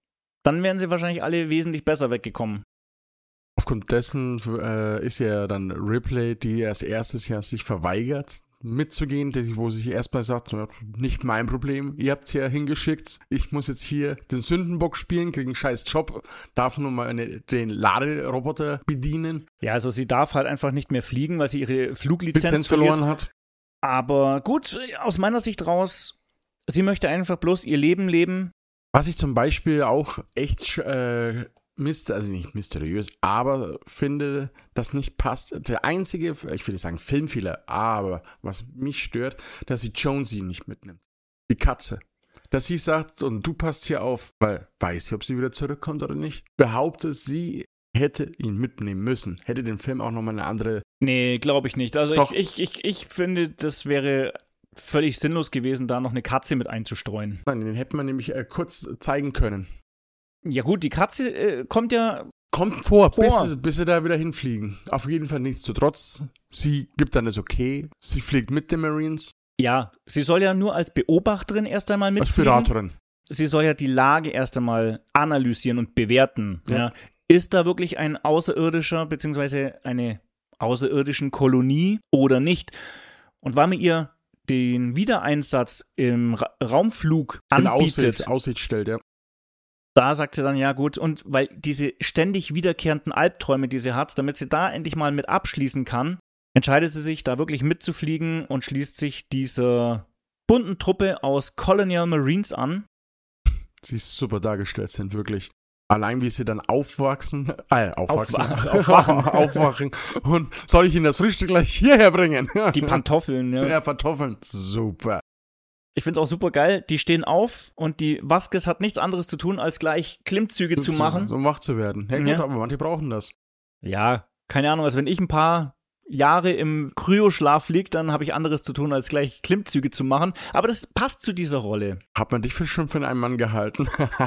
dann wären sie wahrscheinlich alle wesentlich besser weggekommen.
Aufgrund dessen äh, ist ja dann Ripley, die als erstes ja sich verweigert, mitzugehen, die, wo sie erstmal sagt, nicht mein Problem, ihr habt's ja hingeschickt, ich muss jetzt hier den Sündenbock spielen, kriege einen scheiß Job, darf nur mal eine, den Laderoboter bedienen.
Ja, also sie darf halt einfach nicht mehr fliegen, weil sie ihre Fluglizenz
Lizenz verloren hat.
Aber gut, aus meiner Sicht raus, sie möchte einfach bloß ihr Leben leben.
Was ich zum Beispiel auch echt äh, Myster- also nicht mysteriös, aber finde, das nicht passt. Der einzige, ich will nicht sagen Filmfehler, aber was mich stört, dass sie Jonesy nicht mitnimmt. Die Katze. Dass sie sagt, und du passt hier auf, weil weiß ich, ob sie wieder zurückkommt oder nicht, behauptet, sie hätte ihn mitnehmen müssen. Hätte den Film auch nochmal eine andere...
Nee, glaube ich nicht. Also
Doch.
ich, ich, ich, ich finde, das wäre völlig sinnlos gewesen, da noch eine Katze mit einzustreuen.
Nein, den hätte man nämlich äh, kurz zeigen können.
Ja gut, die Katze äh, kommt ja...
Kommt vor,
vor.
Bis, bis sie da wieder hinfliegen. Auf jeden Fall nichtsdestotrotz. Sie gibt dann das Okay. Sie fliegt mit den Marines.
Ja, sie soll ja nur als Beobachterin erst einmal
Als
mitfliegen.
Beraterin.
Sie soll ja die Lage erst einmal analysieren und bewerten.
Ja.
Ja. Ist da wirklich ein Außerirdischer bzw. eine außerirdischen Kolonie oder nicht? Und weil man ihr den Wiedereinsatz im Ra- Raumflug
In
anbietet,
Aussicht, Aussicht stellt, ja.
da sagt sie dann, ja gut, und weil diese ständig wiederkehrenden Albträume, die sie hat, damit sie da endlich mal mit abschließen kann, entscheidet sie sich, da wirklich mitzufliegen und schließt sich dieser bunten Truppe aus Colonial Marines an.
Sie ist super dargestellt, sind wirklich. Allein wie sie dann aufwachsen, äh, aufwachsen,
Aufwa- aufwachen.
aufwachen und soll ich Ihnen das Frühstück gleich hierher bringen?
Die Pantoffeln, ja.
Ja, Pantoffeln, super.
Ich finde es auch super geil, die stehen auf und die Vasquez hat nichts anderes zu tun, als gleich Klimmzüge zu machen.
So, um wach zu werden. Ja gut,
Ja.
aber manche brauchen das.
Ja, keine Ahnung, also wenn ich ein paar Jahre im Kryoschlaf liege, dann habe ich anderes zu tun, als gleich Klimmzüge zu machen. Aber das passt zu dieser Rolle.
Hat man dich für schon für einen Mann gehalten?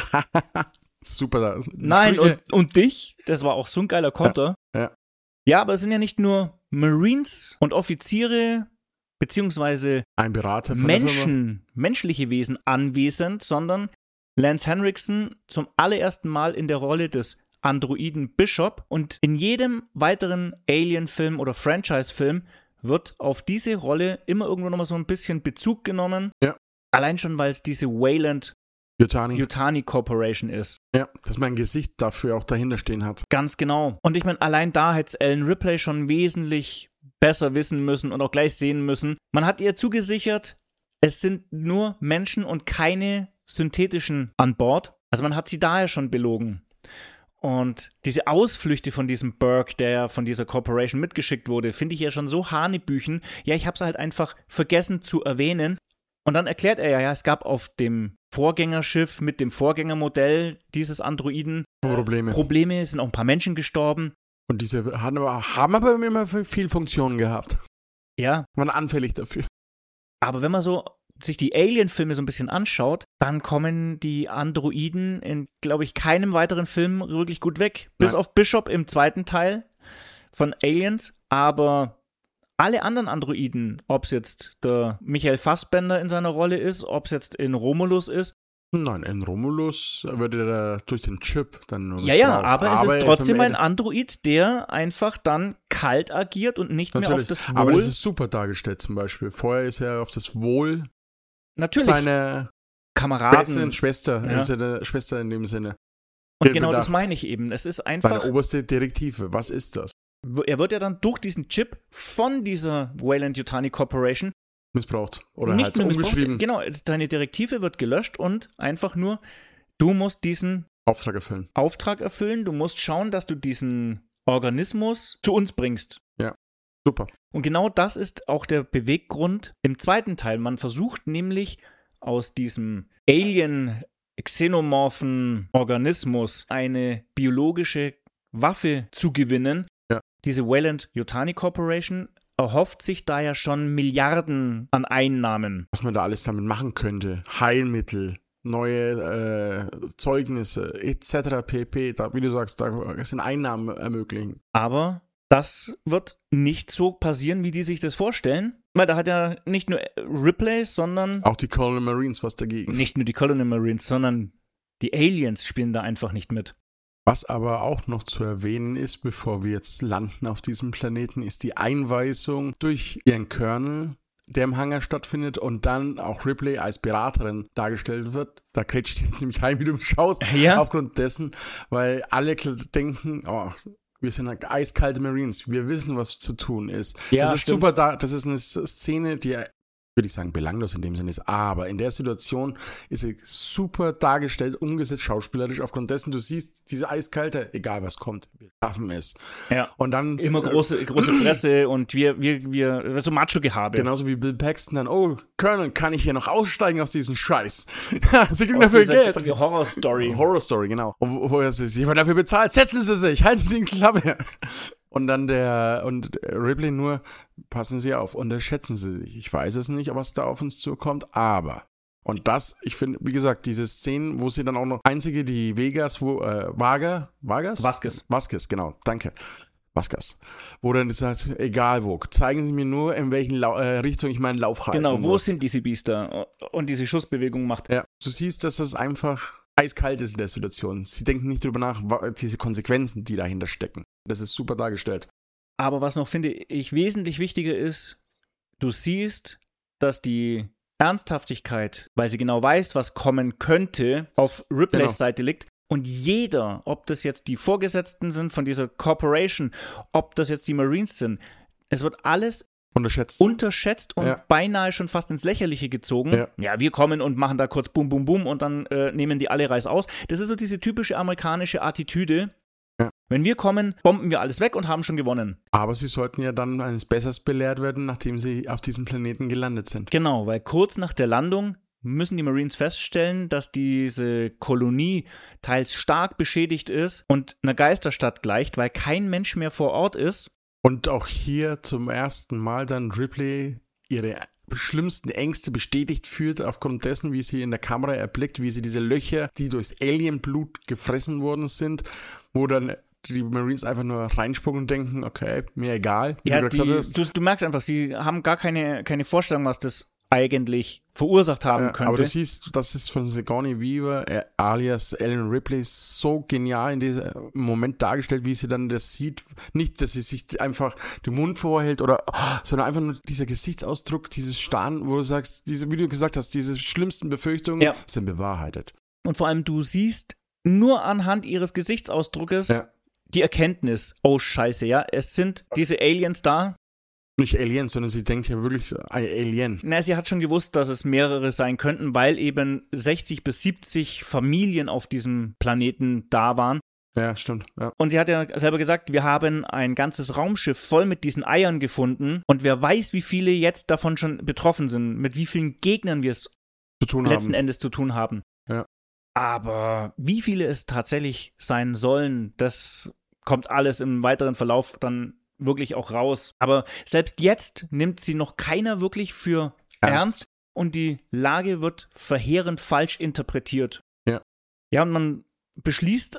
Super.
Nein,
Sprüche.
und, und dich, das war auch so ein geiler Konter.
Ja, ja.
Ja, aber es sind ja nicht nur Marines und Offiziere, beziehungsweise
Ein Berater von der Firma.
Menschen, menschliche Wesen anwesend, sondern Lance Henriksen zum allerersten Mal in der Rolle des Androiden Bishop und in jedem weiteren Alien-Film oder Franchise-Film wird auf diese Rolle immer irgendwo nochmal so ein bisschen Bezug genommen.
Ja.
Allein schon, weil es diese Wayland
Yutani.
Yutani Corporation ist.
Ja, dass mein Gesicht dafür auch dahinter stehen hat.
Ganz genau. Und ich meine, allein da hätte es Ellen Ripley schon wesentlich besser wissen müssen und auch gleich sehen müssen. Man hat ihr zugesichert, es sind nur Menschen und keine synthetischen an Bord. Also man hat sie daher schon belogen. Und diese Ausflüchte von diesem Burke, der ja von dieser Corporation mitgeschickt wurde, finde ich ja schon so hanebüchen. Ja, ich habe es halt einfach vergessen zu erwähnen. Und dann erklärt er ja, ja, es gab auf dem Vorgängerschiff mit dem Vorgängermodell dieses Androiden
Probleme.
Probleme, es sind auch ein paar Menschen gestorben.
Und diese haben aber, haben aber immer viel Funktionen gehabt.
Ja,
Waren anfällig dafür.
aber wenn man so sich die Alien-Filme so ein bisschen anschaut, dann kommen die Androiden in, glaube ich, keinem weiteren Film wirklich gut weg. Bis
Nein.
auf Bishop im zweiten Teil von Aliens. Aber alle anderen Androiden, ob es jetzt der Michael Fassbender in seiner Rolle ist, ob es jetzt in Romulus ist.
Nein, in Romulus würde er durch den Chip dann nur
Ja, ja,
missbraucht.
aber es
er
ist trotzdem
am
ein
Ende-
Android, der einfach dann kalt agiert und nicht mehr auf
Natürlich.
das Wohl.
Aber das ist super dargestellt zum Beispiel. Vorher ist er auf das Wohl
Natürlich,
seiner
Kameraden.
besten Schwester,
Ja.
im Sinne, Schwester in dem Sinne.
Und genau das
bedacht.
meine ich eben. Es ist
Seine
einfach,
oberste Direktive. Was ist das?
er wird ja dann durch diesen Chip von dieser Wayland Yutani Corporation
Missbraucht. Oder
nicht
halt
mehr missbraucht.
umgeschrieben.
Genau, deine Direktive wird gelöscht und einfach nur, du musst diesen
Auftrag erfüllen.
Auftrag erfüllen, du musst schauen, dass du diesen Organismus zu uns bringst.
Super.
Und genau das ist auch der Beweggrund im zweiten Teil. Man versucht nämlich aus diesem Alien-Xenomorphen Organismus eine biologische Waffe zu gewinnen.
Ja.
Diese Wayland Yutani Corporation erhofft sich da ja schon Milliarden an Einnahmen.
Was man da alles damit machen könnte. Heilmittel, neue äh, Zeugnisse, et cetera pp. Da, wie du sagst, da sind Einnahmen ermöglichen.
Aber das wird nicht so passieren, wie die sich das vorstellen. Weil da hat ja nicht nur Ripley, sondern
Auch die Colonial Marines was dagegen.
nicht nur die Colonial Marines, sondern Die Aliens spielen da einfach nicht mit.
Was aber auch noch zu erwähnen ist, bevor wir jetzt landen auf diesem Planeten, ist die Einweisung durch ihren Colonel, der im Hangar stattfindet und dann auch Ripley als Beraterin dargestellt wird. Da krieg ich jetzt nämlich heim, wie du schaust,
ja.
aufgrund dessen, weil alle denken, oh, wir sind eiskalte Marines, wir wissen, was zu tun ist.
Ja,
das ist
stimmt.
super, da, das ist eine Szene, die, würde ich sagen, belanglos in dem Sinne ist, aber in der Situation ist sie super dargestellt, umgesetzt, schauspielerisch, aufgrund dessen, du siehst, diese eiskalte, egal was kommt, wir schaffen es.
Ja.
Und dann
Immer große, große Fresse und wir, wir, wir, so Macho-Gehabe.
Genauso wie Bill Paxton dann, oh, Colonel, kann ich hier noch aussteigen aus diesem Scheiß? Sie kriegen
Aus
dafür
dieser
Geld.
Horror-Story.
Horror-Story, genau. Und wo, wo er sich jemand dafür bezahlt, setzen Sie sich, halten Sie die Klappe. Und dann der, und Ripley nur, passen Sie auf, unterschätzen Sie sich. Ich weiß es nicht, was da auf uns zukommt, aber. Und das, ich finde, wie gesagt, diese Szenen, wo sie dann auch noch einzige, die Vegas, wo, äh, Vaga, Vargas?
Vasquez.
Vasquez, genau, danke. Vasquez. Wo dann sagt, egal wo, zeigen Sie mir nur, in welchen Lau- äh, Richtung ich meinen Lauf halten
Genau, wo
muss.
sind diese Biester? Und diese Schussbewegung macht.
Ja, du siehst, dass das einfach eiskalt ist in der Situation. Sie denken nicht drüber nach, wa- diese Konsequenzen, die dahinter stecken. Das ist super dargestellt.
Aber was noch, finde ich, wesentlich wichtiger ist, du siehst, dass die Ernsthaftigkeit, weil sie genau weiß, was kommen könnte, auf Ripleys
Genau.
Seite liegt. Und jeder, ob das jetzt die Vorgesetzten sind von dieser Corporation, ob das jetzt die Marines sind, es wird alles
Unterschätzt.
unterschätzt und
Ja.
beinahe schon fast ins Lächerliche gezogen.
Ja.
Ja, wir kommen und machen da kurz Bum, Bum, Bum und dann äh, nehmen die alle Reis aus. Das ist so diese typische amerikanische Attitüde.
Ja.
Wenn wir kommen, bomben wir alles weg und haben schon gewonnen.
Aber sie sollten ja dann eines Bessers belehrt werden, nachdem sie auf diesem Planeten gelandet sind.
Genau, weil kurz nach der Landung müssen die Marines feststellen, dass diese Kolonie teils stark beschädigt ist und einer Geisterstadt gleicht, weil kein Mensch mehr vor Ort ist.
Und auch hier zum ersten Mal dann Ripley ihre schlimmsten Ängste bestätigt fühlt, aufgrund dessen, wie sie in der Kamera erblickt, wie sie diese Löcher, die durchs Alienblut gefressen worden sind, wo dann die Marines einfach nur reinspucken und denken, okay, mir egal. Wie
Ja,
du
die,
gesagt hast.
du, du merkst einfach, sie haben gar keine, keine Vorstellung, was das eigentlich verursacht haben
Ja,
könnte.
aber du siehst, das ist von Sigourney Weaver, äh, alias Ellen Ripley, so genial in diesem Moment dargestellt, wie sie dann das sieht. Nicht, dass sie sich einfach den Mund vorhält oder, oh, sondern einfach nur dieser Gesichtsausdruck, dieses Starren, wo du sagst, diese, wie du gesagt hast, diese schlimmsten Befürchtungen
Ja.
sind bewahrheitet.
Und vor allem, du siehst nur anhand ihres Gesichtsausdruckes
Ja.
die Erkenntnis, oh Scheiße, ja, es sind diese Aliens da.
Nicht Alien, sondern sie denkt ja wirklich ein Alien.
Na, sie hat schon gewusst, dass es mehrere sein könnten, weil eben sechzig bis siebzig Familien auf diesem Planeten da waren.
Ja, stimmt. Ja.
Und sie hat ja selber gesagt, wir haben ein ganzes Raumschiff voll mit diesen Eiern gefunden und wer weiß, wie viele jetzt davon schon betroffen sind, mit wie vielen Gegnern wir es
Zu tun
letzten
haben.
Endes zu tun haben.
Ja.
Aber wie viele es tatsächlich sein sollen, das kommt alles im weiteren Verlauf dann wirklich auch raus. Aber selbst jetzt nimmt sie noch keiner wirklich für
Ernst.
ernst und die Lage wird verheerend falsch interpretiert.
Ja.
Ja, und man beschließt,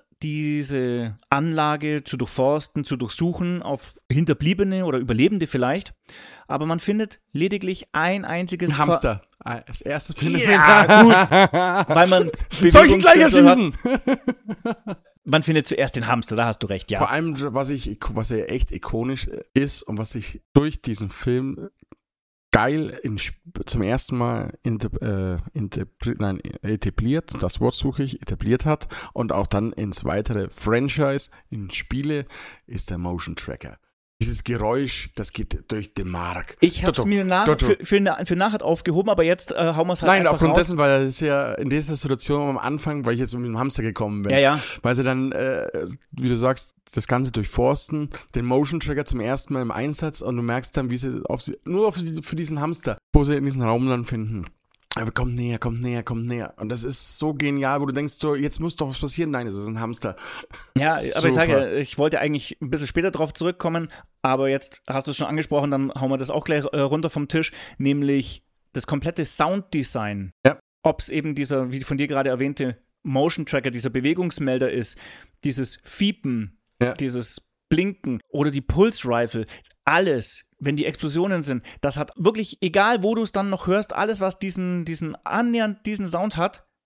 diese Anlage zu durchforsten, zu durchsuchen, auf Hinterbliebene oder Überlebende vielleicht. Aber man findet lediglich ein einziges
Ein Hamster. Das erste findet
Ja, gut. Weil man
Soll ich ihn gleich
Bewegungssensor
erschießen?
hat. Man findet zuerst den Hamster, da hast du recht, ja.
Vor allem, was ich, was ja echt ikonisch ist und was sich durch diesen Film geil in, zum ersten Mal inter, äh, interpre, nein, etabliert, das Wort suche ich, etabliert hat und auch dann ins weitere Franchise, in Spiele, ist der Motion Tracker. Dieses Geräusch, das geht durch den Mark.
Ich hab's
Dotto,
mir nach,
Dotto.
für, für, für nachher aufgehoben, aber jetzt äh, hauen wir es halt
Nein,
einfach
aufgrund
raus.
dessen, weil es ja in dieser Situation am Anfang, weil ich jetzt mit dem Hamster gekommen bin,
Ja, ja.
weil sie dann, äh, wie du sagst, das Ganze durchforsten, den Motion Tracker zum ersten Mal im Einsatz und du merkst dann, wie sie auf sie, nur auf die, für diesen Hamster, wo sie in diesen Raum dann finden. Aber kommt näher, kommt näher, kommt näher. Und das ist so genial, wo du denkst, so, jetzt muss doch was passieren. Nein, es ist ein Hamster.
Ja,
Super.
aber ich sage ja, ich wollte eigentlich ein bisschen später drauf zurückkommen, aber jetzt hast du es schon angesprochen, dann hauen wir das auch gleich äh, runter vom Tisch, nämlich das komplette Sounddesign.
Ja.
Ob es eben dieser, wie von dir gerade erwähnte, Motion Tracker, dieser Bewegungsmelder ist, dieses Fiepen,
Ja.
dieses Blinken oder die Pulse Rifle, alles, wenn die Explosionen sind, das hat wirklich, egal wo du es dann noch hörst, alles, was diesen, diesen annähernd diesen Sound hat,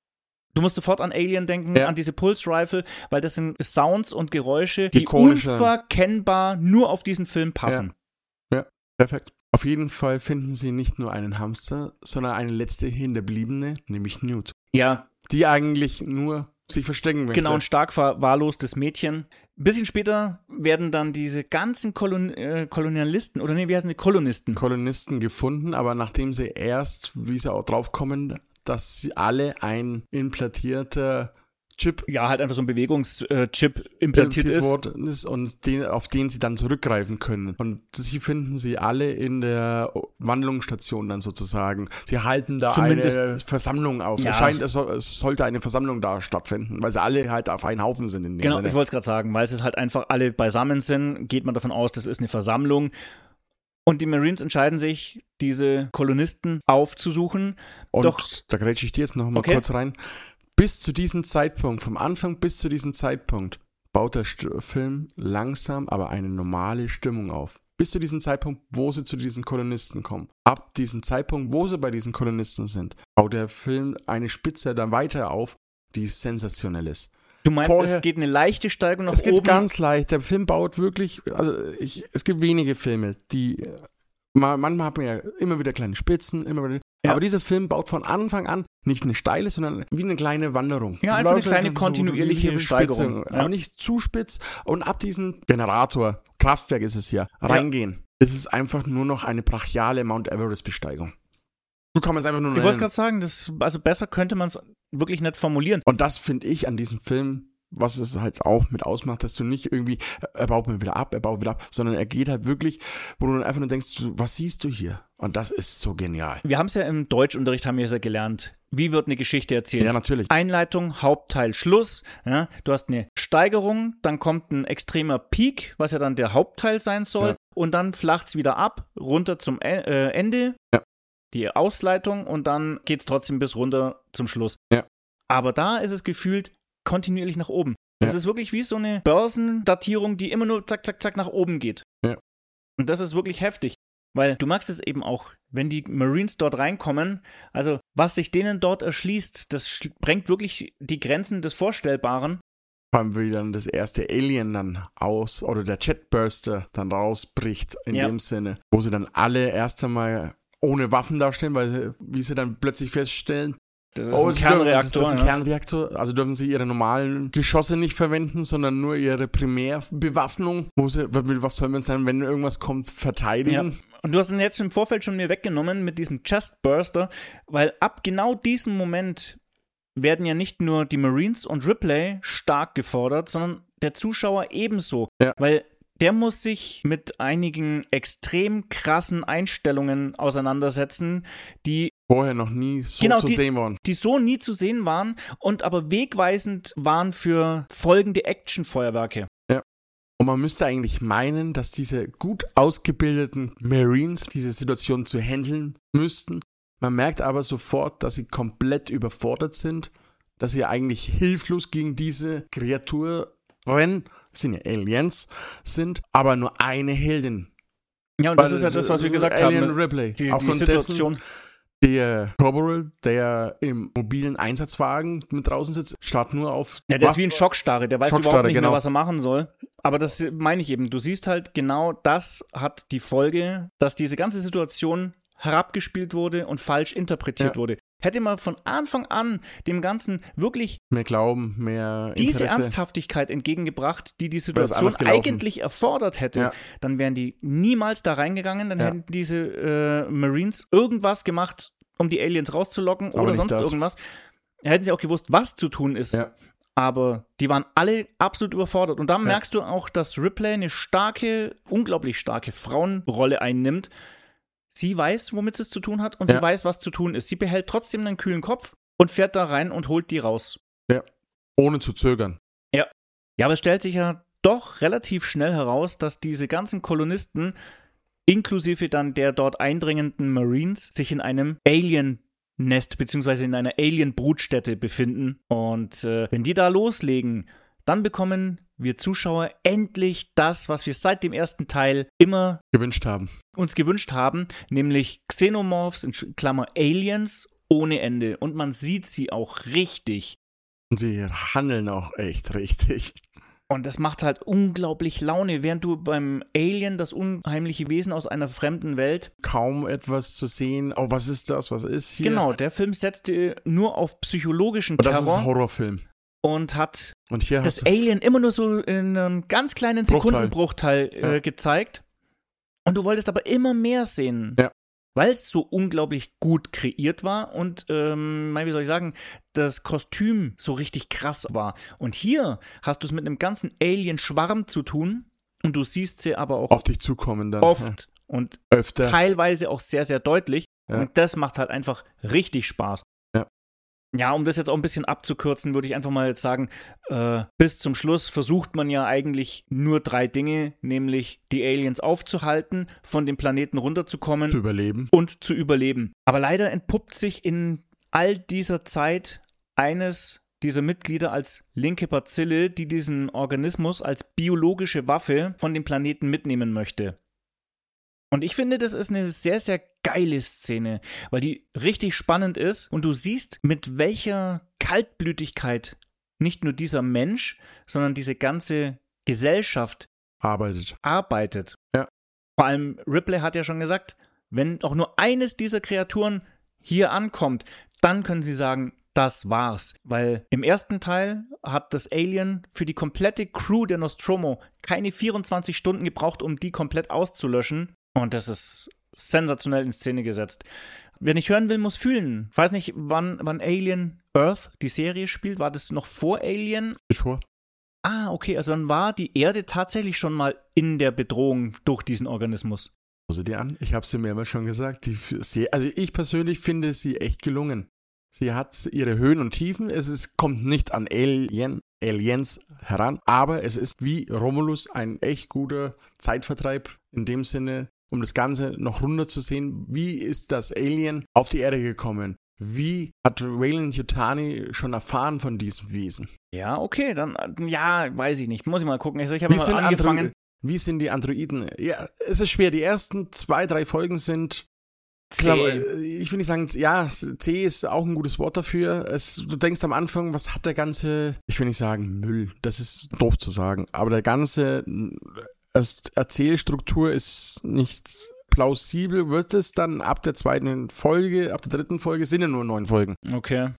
Du musst sofort an Alien denken,
ja.
an diese Pulse Rifle, weil das sind Sounds und Geräusche, die
Ikonische.
unverkennbar nur auf diesen Film passen.
Ja. ja, perfekt. Auf jeden Fall finden sie nicht nur einen Hamster, sondern eine letzte Hinterbliebene, nämlich Newt.
Ja.
Die eigentlich nur sich verstecken möchte.
Genau, ein stark verwahrlostes Mädchen. Ein bisschen später werden dann diese ganzen Kolon- äh, Kolonialisten, oder nee, wie heißen die? Kolonisten.
Kolonisten gefunden, aber nachdem sie erst, wie sie auch drauf kommen, dass sie alle ein implantierter Chip
ja, halt einfach so ein Bewegungschip implantiert ist.
worden ist und den, auf den sie dann zurückgreifen können. Und sie finden sie alle in der Wandlungsstation dann sozusagen. Sie halten da
Zumindest,
eine Versammlung auf.
Ja,
es scheint, es, soll, es sollte eine Versammlung da stattfinden, weil sie alle halt auf einen Haufen sind in dem
genau,
Sinne.
Ich wollte es gerade sagen, weil sie halt einfach alle beisammen sind, geht man davon aus, das ist eine Versammlung. Und die Marines entscheiden sich, diese Kolonisten aufzusuchen.
Und
Doch,
da grätsche ich dir jetzt noch mal
okay.
kurz rein. Bis zu diesem Zeitpunkt, vom Anfang bis zu diesem Zeitpunkt, baut der St- Film langsam, aber eine normale Stimmung auf. Bis zu diesem Zeitpunkt, wo sie zu diesen Kolonisten kommen. Ab diesem Zeitpunkt, wo sie bei diesen Kolonisten sind, baut der Film eine Spitze dann weiter auf, die sensationell ist.
Du meinst,
Vorher,
es geht eine leichte Steigung nach
es geht
oben?
ganz leicht. Der Film baut wirklich, also ich, es gibt wenige Filme, die, manchmal hat man ja immer wieder kleine Spitzen, immer wieder, ja. Aber dieser Film baut von Anfang an nicht eine steile, sondern wie eine kleine Wanderung.
Ja, einfach eine kleine kontinuierliche so, Steigerung.
Ja. Aber nicht zu spitz. Und ab diesem Generator, Kraftwerk ist es hier, reingehen, ja. ist es einfach nur noch eine brachiale Mount Everest-Besteigung. So kann man es einfach nur noch
Ich wollte gerade sagen, das, also besser könnte man es wirklich nicht formulieren.
Und das finde ich an diesem Film, was es halt auch mit ausmacht, dass du nicht irgendwie, er baut mir wieder ab, er baut wieder ab, sondern er geht halt wirklich, wo du dann einfach nur denkst, was siehst du hier? Und das ist so genial.
Wir haben es ja im Deutschunterricht, haben wir es ja gelernt. Wie wird eine Geschichte erzählt?
Ja, natürlich.
Einleitung, Hauptteil, Schluss. Ja, du hast eine Steigerung, dann kommt ein extremer Peak, was ja dann der Hauptteil sein soll. Ja. Und dann flacht es wieder ab, runter zum äh, Ende. Ja. Die Ausleitung und dann geht es trotzdem bis runter zum Schluss.
Ja.
Aber da ist es gefühlt kontinuierlich nach oben. Das ja. ist wirklich wie so eine Börsendatierung, die immer nur zack, zack, zack nach oben geht.
Ja.
Und das ist wirklich heftig, weil du merkst es eben auch, wenn die Marines dort reinkommen, also was sich denen dort erschließt, das sprengt wirklich die Grenzen des Vorstellbaren.
Vor allem, wie dann das erste Alien dann aus, oder der Jetburster dann rausbricht, in ja. dem Sinne, wo sie dann alle erst einmal ohne Waffen dastehen, weil sie, wie sie dann plötzlich feststellen,
das ist oh, ein Kernreaktor.
Das ist ein
ja.
Kernreaktor, also dürfen sie ihre normalen Geschosse nicht verwenden, sondern nur ihre Primärbewaffnung. Wo sie, was sollen wir uns dann, wenn irgendwas kommt, verteidigen?
Ja. Und du hast ihn jetzt im Vorfeld schon mir weggenommen mit diesem Chestburster, weil ab genau diesem Moment werden ja nicht nur die Marines und Ripley stark gefordert, sondern der Zuschauer ebenso.
Ja.
Weil der muss sich mit einigen extrem krassen Einstellungen auseinandersetzen, die
vorher noch nie so
genau,
zu
die,
sehen waren.
Die so nie zu sehen waren und aber wegweisend waren für folgende Actionfeuerwerke.
Ja. Und man müsste eigentlich meinen, dass diese gut ausgebildeten Marines diese Situation zu handeln müssten. Man merkt aber sofort, dass sie komplett überfordert sind, dass sie eigentlich hilflos gegen diese Kreatur rennen, das sind ja Aliens, sind aber nur eine Heldin.
Ja, und das Weil, ist ja das, was wir gesagt
Alien
haben.
Alien Ripley.
Die,
Aufgrund
die Situation.
Dessen, der Corporal, der im mobilen Einsatzwagen mit draußen sitzt, starrt nur auf...
Ja, der ist wie ein Schockstarre, der weiß
Schockstarre,
überhaupt nicht
genau.
mehr, was er machen soll. Aber das meine ich eben, du siehst halt genau, das hat die Folge, dass diese ganze Situation herabgespielt wurde und falsch interpretiert ja. wurde. Hätte man von Anfang an dem Ganzen wirklich
mehr Glauben, mehr
diese
Interesse.
Ernsthaftigkeit entgegengebracht, die die Situation eigentlich erfordert hätte, ja. dann wären die niemals da reingegangen, dann ja. hätten diese äh, Marines irgendwas gemacht, um die Aliens rauszulocken
aber
oder sonst
das.
irgendwas. Hätten sie auch gewusst, was zu tun ist.
Ja.
Aber die waren alle absolut überfordert. Und da ja. merkst du auch, dass Ripley eine starke, unglaublich starke Frauenrolle einnimmt. Sie weiß, womit sie es zu tun hat und ja. sie weiß, was zu tun ist. Sie behält trotzdem einen kühlen Kopf und fährt da rein und holt die raus.
Ja, ohne zu zögern.
Ja. Ja, aber es stellt sich ja doch relativ schnell heraus, dass diese ganzen Kolonisten, inklusive dann der dort eindringenden Marines, sich in einem Alien-Nest beziehungsweise in einer Alien-Brutstätte befinden. Und äh, wenn die da loslegen, dann bekommen wir Zuschauer endlich das, was wir seit dem ersten Teil immer
gewünscht haben.
uns gewünscht haben, nämlich Xenomorphs, in Klammer Aliens, ohne Ende. Und man sieht sie auch richtig.
Und sie handeln auch echt richtig.
Und das macht halt unglaublich Laune, während du beim Alien, das unheimliche Wesen aus einer fremden Welt,
kaum etwas zu sehen. Oh, was ist das? Was ist hier?
Genau, der Film setzte nur auf psychologischen
Und das
Terror.
ist ein Horrorfilm.
Und hat
und hier
das Alien immer nur so in einem ganz kleinen Sekundenbruchteil äh, ja. gezeigt. Und du wolltest aber immer mehr sehen.
Ja.
Weil es so unglaublich gut kreiert war und, ähm, wie soll ich sagen, das Kostüm so richtig krass war. Und hier hast du es mit einem ganzen Alien-Schwarm zu tun und du siehst sie aber auch
auf dich zukommen dann.
Oft ja. und
öfters.
Teilweise auch sehr, sehr deutlich. Ja. Und das macht halt einfach richtig Spaß.
Ja.
Ja, um das jetzt auch ein bisschen abzukürzen, würde ich einfach mal jetzt sagen, äh, bis zum Schluss versucht man ja eigentlich nur drei Dinge, nämlich die Aliens aufzuhalten, von dem Planeten runterzukommen.
Zu überleben.
Und zu überleben. Aber leider entpuppt sich in all dieser Zeit eines dieser Mitglieder als linke Bazille, die diesen Organismus als biologische Waffe von dem Planeten mitnehmen möchte. Und ich finde, das ist eine sehr, sehr geile Szene, weil die richtig spannend ist und du siehst, mit welcher Kaltblütigkeit nicht nur dieser Mensch, sondern diese ganze Gesellschaft
arbeitet.
arbeitet.
Ja.
Vor allem Ripley hat ja schon gesagt, wenn auch nur eines dieser Kreaturen hier ankommt, dann können sie sagen, das war's. Weil im ersten Teil hat das Alien für die komplette Crew der Nostromo keine vierundzwanzig Stunden gebraucht, um die komplett auszulöschen. Und das ist sensationell in Szene gesetzt. Wer nicht hören will, muss fühlen. Ich weiß nicht, wann, wann Alien Earth die Serie spielt. War das noch vor Alien?
Vor.
Ah, okay. Also dann war die Erde tatsächlich schon mal in der Bedrohung durch diesen Organismus.
Schau sie dir an. Ich habe sie mehrmals schon gesagt. Die, sie, also ich persönlich finde sie echt gelungen. Sie hat ihre Höhen und Tiefen. Es ist, kommt nicht an Alien, Aliens heran. Aber es ist wie Romulus ein echt guter Zeitvertreib in dem Sinne, um das Ganze noch runter zu sehen. Wie ist das Alien auf die Erde gekommen? Wie hat Weyland-Yutani schon erfahren von diesem Wesen?
Ja, okay, dann, ja, weiß ich nicht. Muss ich mal gucken. Also ich habe
mal
angefangen.
Andro- wie sind die Androiden? Ja, es ist schwer. Die ersten zwei, drei Folgen sind C. Ich will nicht sagen, ja, C ist auch ein gutes Wort dafür. Es, du denkst am Anfang, was hat der ganze, ich will nicht sagen Müll, das ist doof zu sagen, aber der ganze Erzählstruktur ist nicht plausibel, wird es dann ab der zweiten Folge, ab der dritten Folge, sind ja nur neun Folgen.
Okay.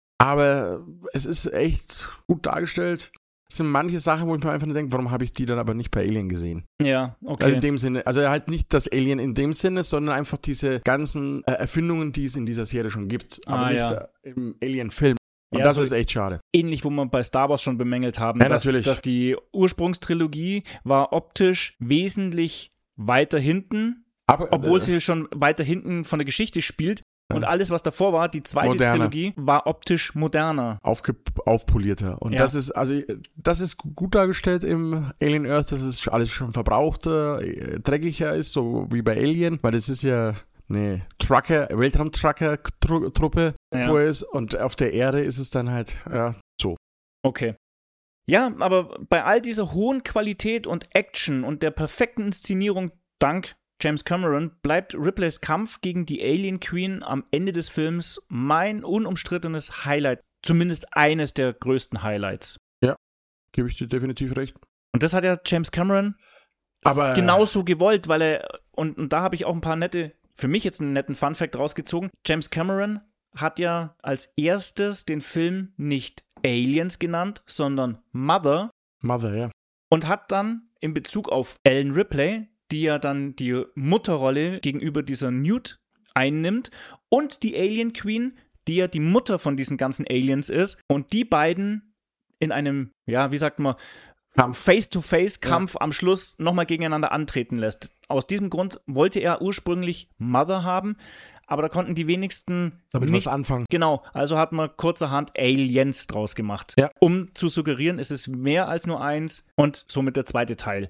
Aber es ist echt gut dargestellt. Es sind manche Sachen, wo ich mir einfach nur denke, warum habe ich die dann aber nicht bei Alien gesehen?
Ja, okay.
Also in dem Sinne, also halt nicht das Alien in dem Sinne, sondern einfach diese ganzen äh, Erfindungen, die es in dieser Serie schon gibt, aber
ah,
nicht
ja.
im Alien-Film. Und
ja,
das
so
ist echt schade.
Ähnlich, wo wir bei Star Wars schon bemängelt haben,
ja,
dass,
natürlich.
dass die Ursprungstrilogie war optisch wesentlich weiter hinten,
aber,
obwohl
äh,
sie schon weiter hinten von der Geschichte spielt. Und alles, was davor war, die zweite
moderner.
Trilogie, war optisch moderner.
Aufge- aufpolierter. Und
ja.
das ist, also, das ist gut dargestellt im Alien Earth, dass es alles schon verbrauchter, äh, dreckiger ist, so wie bei Alien, weil das ist ja eine Trucker, Weltraum-Trucker-Truppe,
ja.
wo es ist. Und auf der Erde ist es dann halt, ja, so.
Okay. Ja, aber bei all dieser hohen Qualität und Action und der perfekten Inszenierung dank James Cameron bleibt Ripleys Kampf gegen die Alien Queen am Ende des Films mein unumstrittenes Highlight. Zumindest eines der größten Highlights.
Ja, gebe ich dir definitiv recht.
Und das hat ja James Cameron
aber
genauso gewollt, weil er, und, und da habe ich auch ein paar nette, für mich jetzt einen netten Funfact rausgezogen. James Cameron hat ja als erstes den Film nicht Aliens genannt, sondern Mother.
Mother, ja.
Und hat dann in Bezug auf Ellen Ripley, die ja dann die Mutterrolle gegenüber dieser Newt einnimmt, und die Alien Queen, die ja die Mutter von diesen ganzen Aliens ist, und die beiden in einem, ja, wie sagt man,
Kampf.
Face-to-Face-Kampf ja. am Schluss nochmal gegeneinander antreten lässt. Aus diesem Grund wollte er ursprünglich Mother haben, aber da konnten die wenigsten
damit
nicht,
was anfangen.
Genau, also hat man kurzerhand Aliens draus gemacht,
ja.
um zu suggerieren, es ist mehr als nur eins und somit der zweite Teil.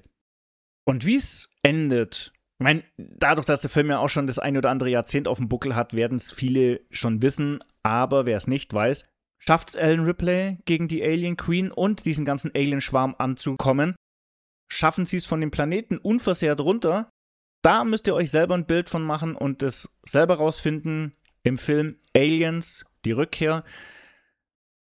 Und wie es endet, ich meine, dadurch, dass der Film ja auch schon das ein oder andere Jahrzehnt auf dem Buckel hat, werden es viele schon wissen, aber wer es nicht weiß, schafft es Ellen Ripley gegen die Alien Queen und diesen ganzen Alien-Schwarm anzukommen. Schaffen sie es von dem Planeten unversehrt runter? Da müsst ihr euch selber ein Bild von machen und es selber rausfinden im Film Aliens, die Rückkehr.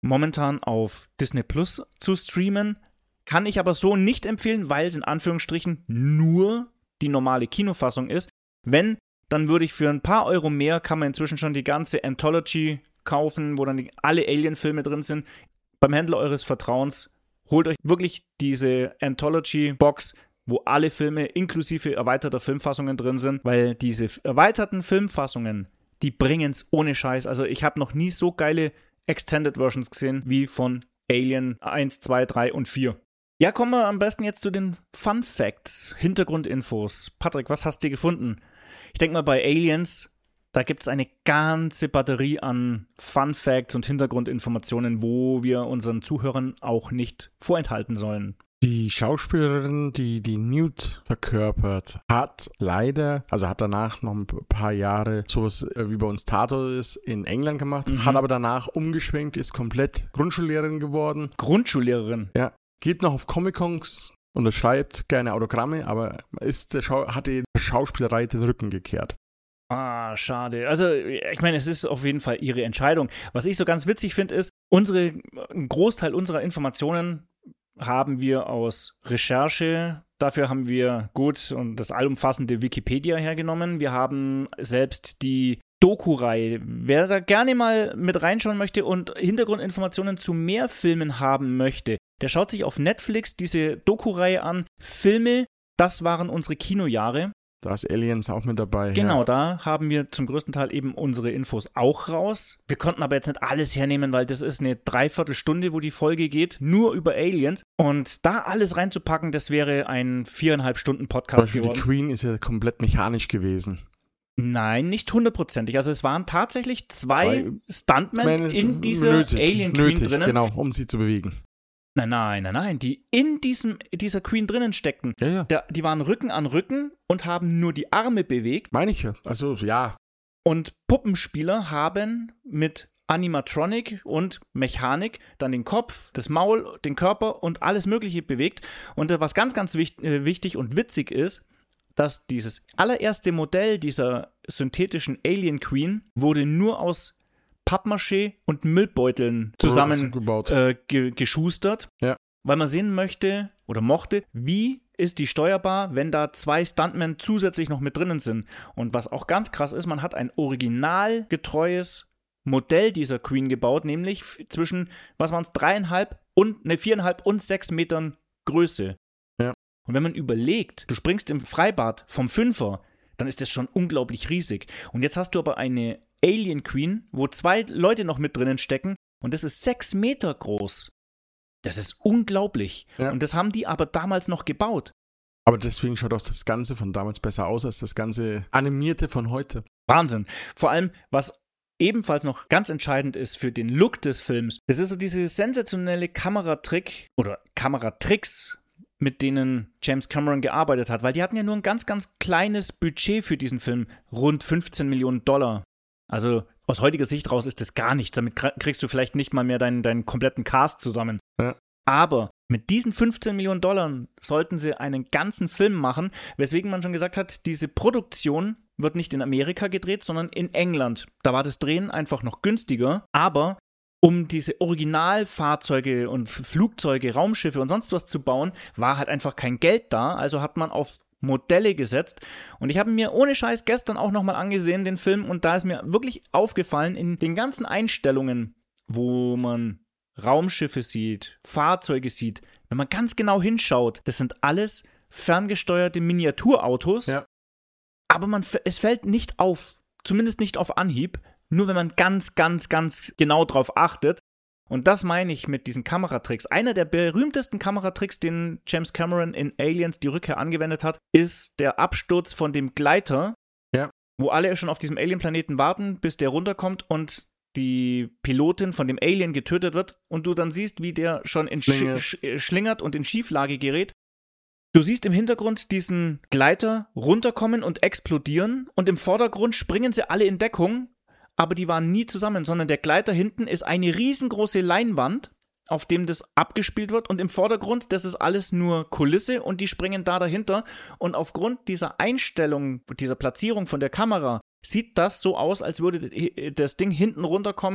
momentan auf Disney Plus zu streamen. Kann ich aber so nicht empfehlen, weil es in Anführungsstrichen nur die normale Kinofassung ist. Wenn, dann würde ich für ein paar Euro mehr, kann man inzwischen schon die ganze Anthology kaufen, wo dann die, alle Alien-Filme drin sind. Beim Händler eures Vertrauens holt euch wirklich diese Anthology-Box, wo alle Filme inklusive erweiterter Filmfassungen drin sind, weil diese erweiterten Filmfassungen, die bringen es ohne Scheiß. Also ich habe noch nie so geile Extended Versions gesehen wie von Alien eins, zwei, drei und vier. Ja, kommen wir am besten jetzt zu den Fun Facts, Hintergrundinfos. Patrick, was hast du gefunden? Ich denke mal, bei Aliens, da gibt es eine ganze Batterie an Fun Facts und Hintergrundinformationen, wo wir unseren Zuhörern auch nicht vorenthalten sollen.
Die Schauspielerin, die die Newt verkörpert, hat leider, also hat danach noch ein paar Jahre sowas wie bei uns Tato ist, in England gemacht, mhm. hat aber danach umgeschwenkt, ist komplett Grundschullehrerin geworden.
Grundschullehrerin?
Ja. Geht noch auf Comic-Cons und schreibt gerne Autogramme, aber ist der Schau- hat die Schauspielerei den Rücken gekehrt.
Ah, schade. Also, ich meine, es ist auf jeden Fall ihre Entscheidung. Was ich so ganz witzig finde, ist, unsere, ein Großteil unserer Informationen haben wir aus Recherche. Dafür haben wir gut und das allumfassende Wikipedia hergenommen. Wir haben selbst die Doku-Reihe. Wer da gerne mal mit reinschauen möchte und Hintergrundinformationen zu mehr Filmen haben möchte, der schaut sich auf Netflix diese Doku-Reihe an. Filme, das waren unsere Kinojahre.
Da ist Aliens auch mit dabei.
Genau,
ja.
Da haben wir zum größten Teil eben unsere Infos auch raus. Wir konnten aber jetzt nicht alles hernehmen, weil das ist eine Dreiviertelstunde, wo die Folge geht, nur über Aliens. Und da alles reinzupacken, das wäre ein viereinhalb Stunden Podcast geworden.
Die Queen ist ja komplett mechanisch gewesen.
Nein, nicht hundertprozentig. Also es waren tatsächlich zwei, zwei Stuntmen in dieser
nötig,
Alien Queen
nötig,
drinnen.
Genau, um sie zu bewegen.
Nein, nein, nein, nein, die in diesem, dieser Queen drinnen steckten.
Ja, ja.
Da, die waren Rücken an Rücken und haben nur die Arme bewegt.
Meine ich ja. Also, ja.
Und Puppenspieler haben mit Animatronic und Mechanik dann den Kopf, das Maul, den Körper und alles Mögliche bewegt. Und was ganz, ganz wichtig, äh, wichtig und witzig ist, dass dieses allererste Modell dieser synthetischen Alien Queen wurde nur aus Pappmaché und Müllbeuteln zusammen äh, ge- geschustert,
ja.
weil man sehen möchte oder mochte, wie ist die steuerbar, wenn da zwei Stuntmen zusätzlich noch mit drinnen sind. Und was auch ganz krass ist, man hat ein originalgetreues Modell dieser Queen gebaut, nämlich f- zwischen, was waren es, dreieinhalb und, ne, viereinhalb und sechs Metern Größe.
Ja.
Und wenn man überlegt, du springst im Freibad vom Fünfer, dann ist das schon unglaublich riesig. Und jetzt hast du aber eine Alien Queen, wo zwei Leute noch mit drinnen stecken und das ist sechs Meter groß. Das ist unglaublich.
Ja.
Und das haben die aber damals noch gebaut.
Aber deswegen schaut auch das Ganze von damals besser aus als das ganze Animierte von heute.
Wahnsinn. Vor allem, was ebenfalls noch ganz entscheidend ist für den Look des Films, das ist so diese sensationelle Kameratrick oder Kameratricks, mit denen James Cameron gearbeitet hat, weil die hatten ja nur ein ganz, ganz kleines Budget für diesen Film, rund fünfzehn Millionen Dollar. Also aus heutiger Sicht raus ist das gar nichts. Damit kriegst du vielleicht nicht mal mehr deinen, deinen kompletten Cast zusammen.
Ja.
Aber mit diesen fünfzehn Millionen Dollar sollten sie einen ganzen Film machen, weswegen man schon gesagt hat, diese Produktion wird nicht in Amerika gedreht, sondern in England. Da war das Drehen einfach noch günstiger, aber um diese Originalfahrzeuge und Flugzeuge, Raumschiffe und sonst was zu bauen, war halt einfach kein Geld da, also hat man auf Modelle gesetzt. Und ich habe mir ohne Scheiß gestern auch nochmal angesehen, den Film, und da ist mir wirklich aufgefallen, in den ganzen Einstellungen, wo man Raumschiffe sieht, Fahrzeuge sieht, wenn man ganz genau hinschaut, das sind alles ferngesteuerte Miniaturautos,
ja.
aber man, es fällt nicht auf, zumindest nicht auf Anhieb, nur wenn man ganz, ganz, ganz genau drauf achtet. Und das meine ich mit diesen Kameratricks. Einer der berühmtesten Kameratricks, den James Cameron in Aliens die Rückkehr angewendet hat, ist der Absturz von dem Gleiter,
ja.
wo alle schon auf diesem Alien-Planeten warten, bis der runterkommt und die Pilotin von dem Alien getötet wird und du dann siehst, wie der schon in
Schlinge.
Sch- schlingert und in Schieflage gerät. Du siehst im Hintergrund diesen Gleiter runterkommen und explodieren und im Vordergrund springen sie alle in Deckung, aber die waren nie zusammen, sondern der Gleiter hinten ist eine riesengroße Leinwand, auf dem das abgespielt wird und im Vordergrund, das ist alles nur Kulisse und die springen da dahinter und aufgrund dieser Einstellung, dieser Platzierung von der Kamera, sieht das so aus, als würde das Ding hinten runterkommen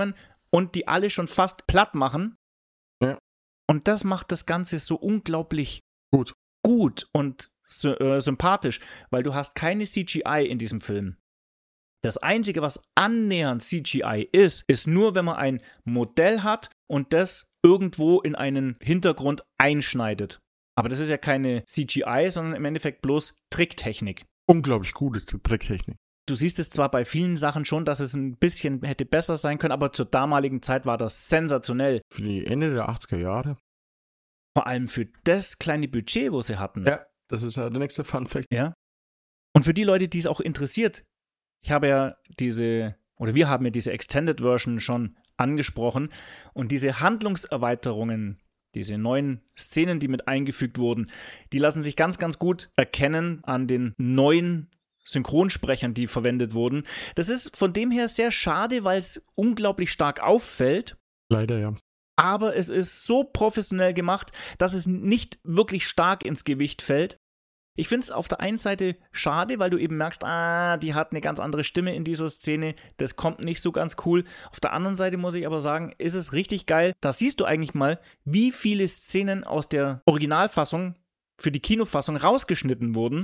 und die alle schon fast platt machen.
Ja.
Und das macht das Ganze so unglaublich
Gut.
gut und sy- äh, sympathisch, weil du hast keine C G I in diesem Film. Das Einzige, was annähernd C G I ist, ist nur, wenn man ein Modell hat und das irgendwo in einen Hintergrund einschneidet. Aber das ist ja keine C G I, sondern im Endeffekt bloß Tricktechnik.
Unglaublich gute Tricktechnik.
Du siehst es zwar bei vielen Sachen schon, dass es ein bisschen hätte besser sein können, aber zur damaligen Zeit war das sensationell.
Für die Ende der achtziger Jahre.
Vor allem für das kleine Budget, wo sie hatten.
Ja, das ist ja der nächste Fun Fact.
Ja. Und für die Leute, die es auch interessiert, ich habe ja diese, oder wir haben ja diese Extended Version schon angesprochen und diese Handlungserweiterungen, diese neuen Szenen, die mit eingefügt wurden, die lassen sich ganz, ganz gut erkennen an den neuen Synchronsprechern, die verwendet wurden. Das ist von dem her sehr schade, weil es unglaublich stark auffällt.
Leider, ja.
Aber es ist so professionell gemacht, dass es nicht wirklich stark ins Gewicht fällt. Ich finde es auf der einen Seite schade, weil du eben merkst, ah, die hat eine ganz andere Stimme in dieser Szene, das kommt nicht so ganz cool. Auf der anderen Seite muss ich aber sagen, ist es richtig geil. Da siehst du eigentlich mal, wie viele Szenen aus der Originalfassung für die Kinofassung rausgeschnitten wurden.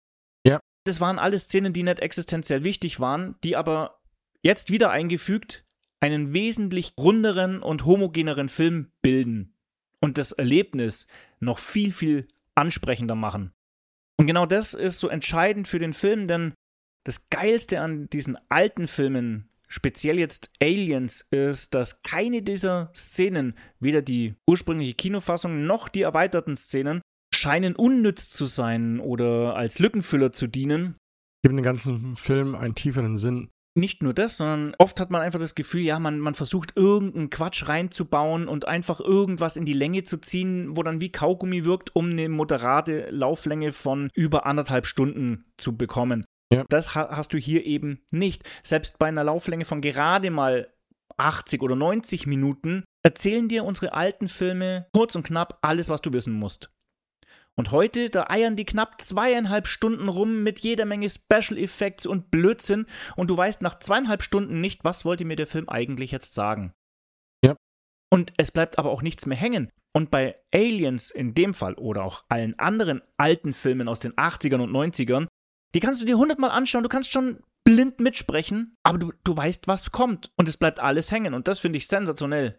Ja.
Das waren alles Szenen, die nicht existenziell wichtig waren, die aber jetzt wieder eingefügt einen wesentlich runderen und homogeneren Film bilden und das Erlebnis noch viel, viel ansprechender machen. Und genau das ist so entscheidend für den Film, denn das Geilste an diesen alten Filmen, speziell jetzt Aliens, ist, dass keine dieser Szenen, weder die ursprüngliche Kinofassung noch die erweiterten Szenen, scheinen unnütz zu sein oder als Lückenfüller zu dienen.
Gibt den ganzen Film einen tieferen Sinn.
Nicht nur das, sondern oft hat man einfach das Gefühl, ja, man, man versucht irgendeinen Quatsch reinzubauen und einfach irgendwas in die Länge zu ziehen, wo dann wie Kaugummi wirkt, um eine moderate Lauflänge von über anderthalb Stunden zu bekommen.
Ja.
Das ha- hast du hier eben nicht. Selbst bei einer Lauflänge von gerade mal achtzig oder neunzig Minuten erzählen dir unsere alten Filme kurz und knapp alles, was du wissen musst. Und heute, da eiern die knapp zweieinhalb Stunden rum mit jeder Menge Special Effects und Blödsinn und du weißt nach zweieinhalb Stunden nicht, was wollte mir der Film eigentlich jetzt sagen.
Ja.
Und es bleibt aber auch nichts mehr hängen. Und bei Aliens in dem Fall oder auch allen anderen alten Filmen aus den achtzigern und neunzigern, die kannst du dir hundertmal anschauen, du kannst schon blind mitsprechen, aber du, du weißt, was kommt und es bleibt alles hängen und das finde ich sensationell.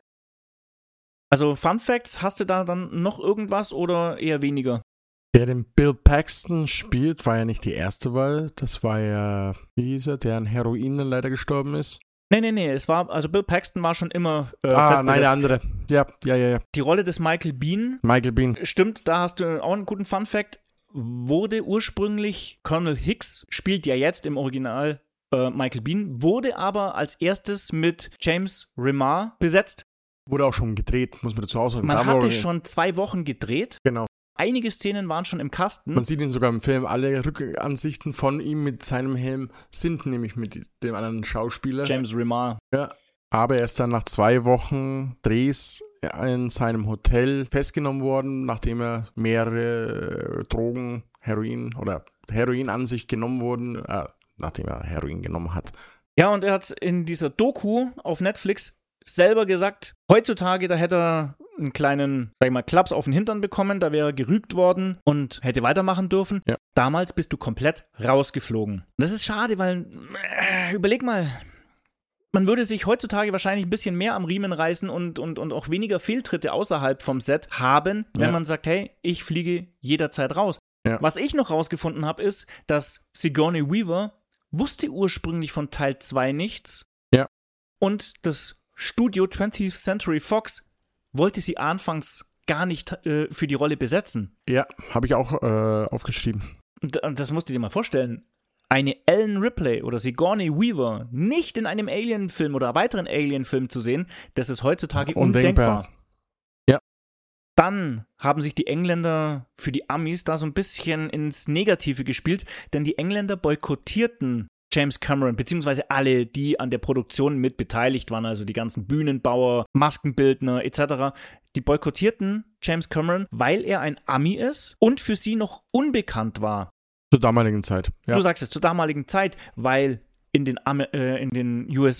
Also Fun Facts, hast du da dann noch irgendwas oder eher weniger?
Der den Bill Paxton spielt, war ja nicht die erste Wahl. Das war ja, wie hieß er, der an Heroin dann leider gestorben ist.
Nee, nee, nee, es war, also Bill Paxton war schon immer äh,
ah,
fest
nein, der
besetzt.
andere. Ja, ja, ja, ja.
Die Rolle des Michael Biehn,
Michael Biehn.
stimmt, da hast du auch einen guten Fun-Fact, wurde ursprünglich, Colonel Hicks spielt ja jetzt im Original äh, Michael Biehn, wurde aber als erstes mit James Remar besetzt.
Wurde auch schon gedreht, muss man dazu auch sagen.
Man
Da
hatte
war-
schon zwei Wochen gedreht.
Genau.
Einige Szenen waren schon im Kasten.
Man sieht ihn sogar im Film. Alle Rückansichten von ihm mit seinem Helm sind nämlich mit dem anderen Schauspieler.
James Remar.
Ja. Aber er ist dann nach zwei Wochen Drehs in seinem Hotel festgenommen worden, nachdem er mehrere Drogen, Heroin oder Heroin an sich genommen wurden, äh, nachdem er Heroin genommen hat.
Ja, und er hat in dieser Doku auf Netflix selber gesagt, heutzutage, da hätte er einen kleinen, sag ich mal, Klaps auf den Hintern bekommen, da wäre er gerügt worden und hätte weitermachen dürfen.
Ja.
Damals bist du komplett rausgeflogen. Das ist schade, weil, äh, überleg mal, man würde sich heutzutage wahrscheinlich ein bisschen mehr am Riemen reißen und, und, und auch weniger Fehltritte außerhalb vom Set haben, wenn
Ja.
man sagt, hey, ich fliege jederzeit raus.
Ja.
Was ich noch rausgefunden habe, ist, dass Sigourney Weaver wusste ursprünglich von Teil zwei nichts.
Ja.
Und das Studio twentieth Century Fox wollte sie anfangs gar nicht äh, für die Rolle besetzen.
Ja, habe ich auch äh, aufgeschrieben.
Und, und das musst du dir mal vorstellen. Eine Ellen Ripley oder Sigourney Weaver nicht in einem Alien-Film oder weiteren Alien-Film zu sehen, das ist heutzutage
Undenkbar.
undenkbar.
Ja.
Dann haben sich die Engländer für die Amis da so ein bisschen ins Negative gespielt, denn die Engländer boykottierten James Cameron, beziehungsweise alle, die an der Produktion mit beteiligt waren, also die ganzen Bühnenbauer, Maskenbildner et cetera, die boykottierten James Cameron, weil er ein Ami ist und für sie noch unbekannt war.
Zur damaligen Zeit. Ja.
Du sagst es, zur damaligen Zeit, weil in den, Am- äh, in den U S A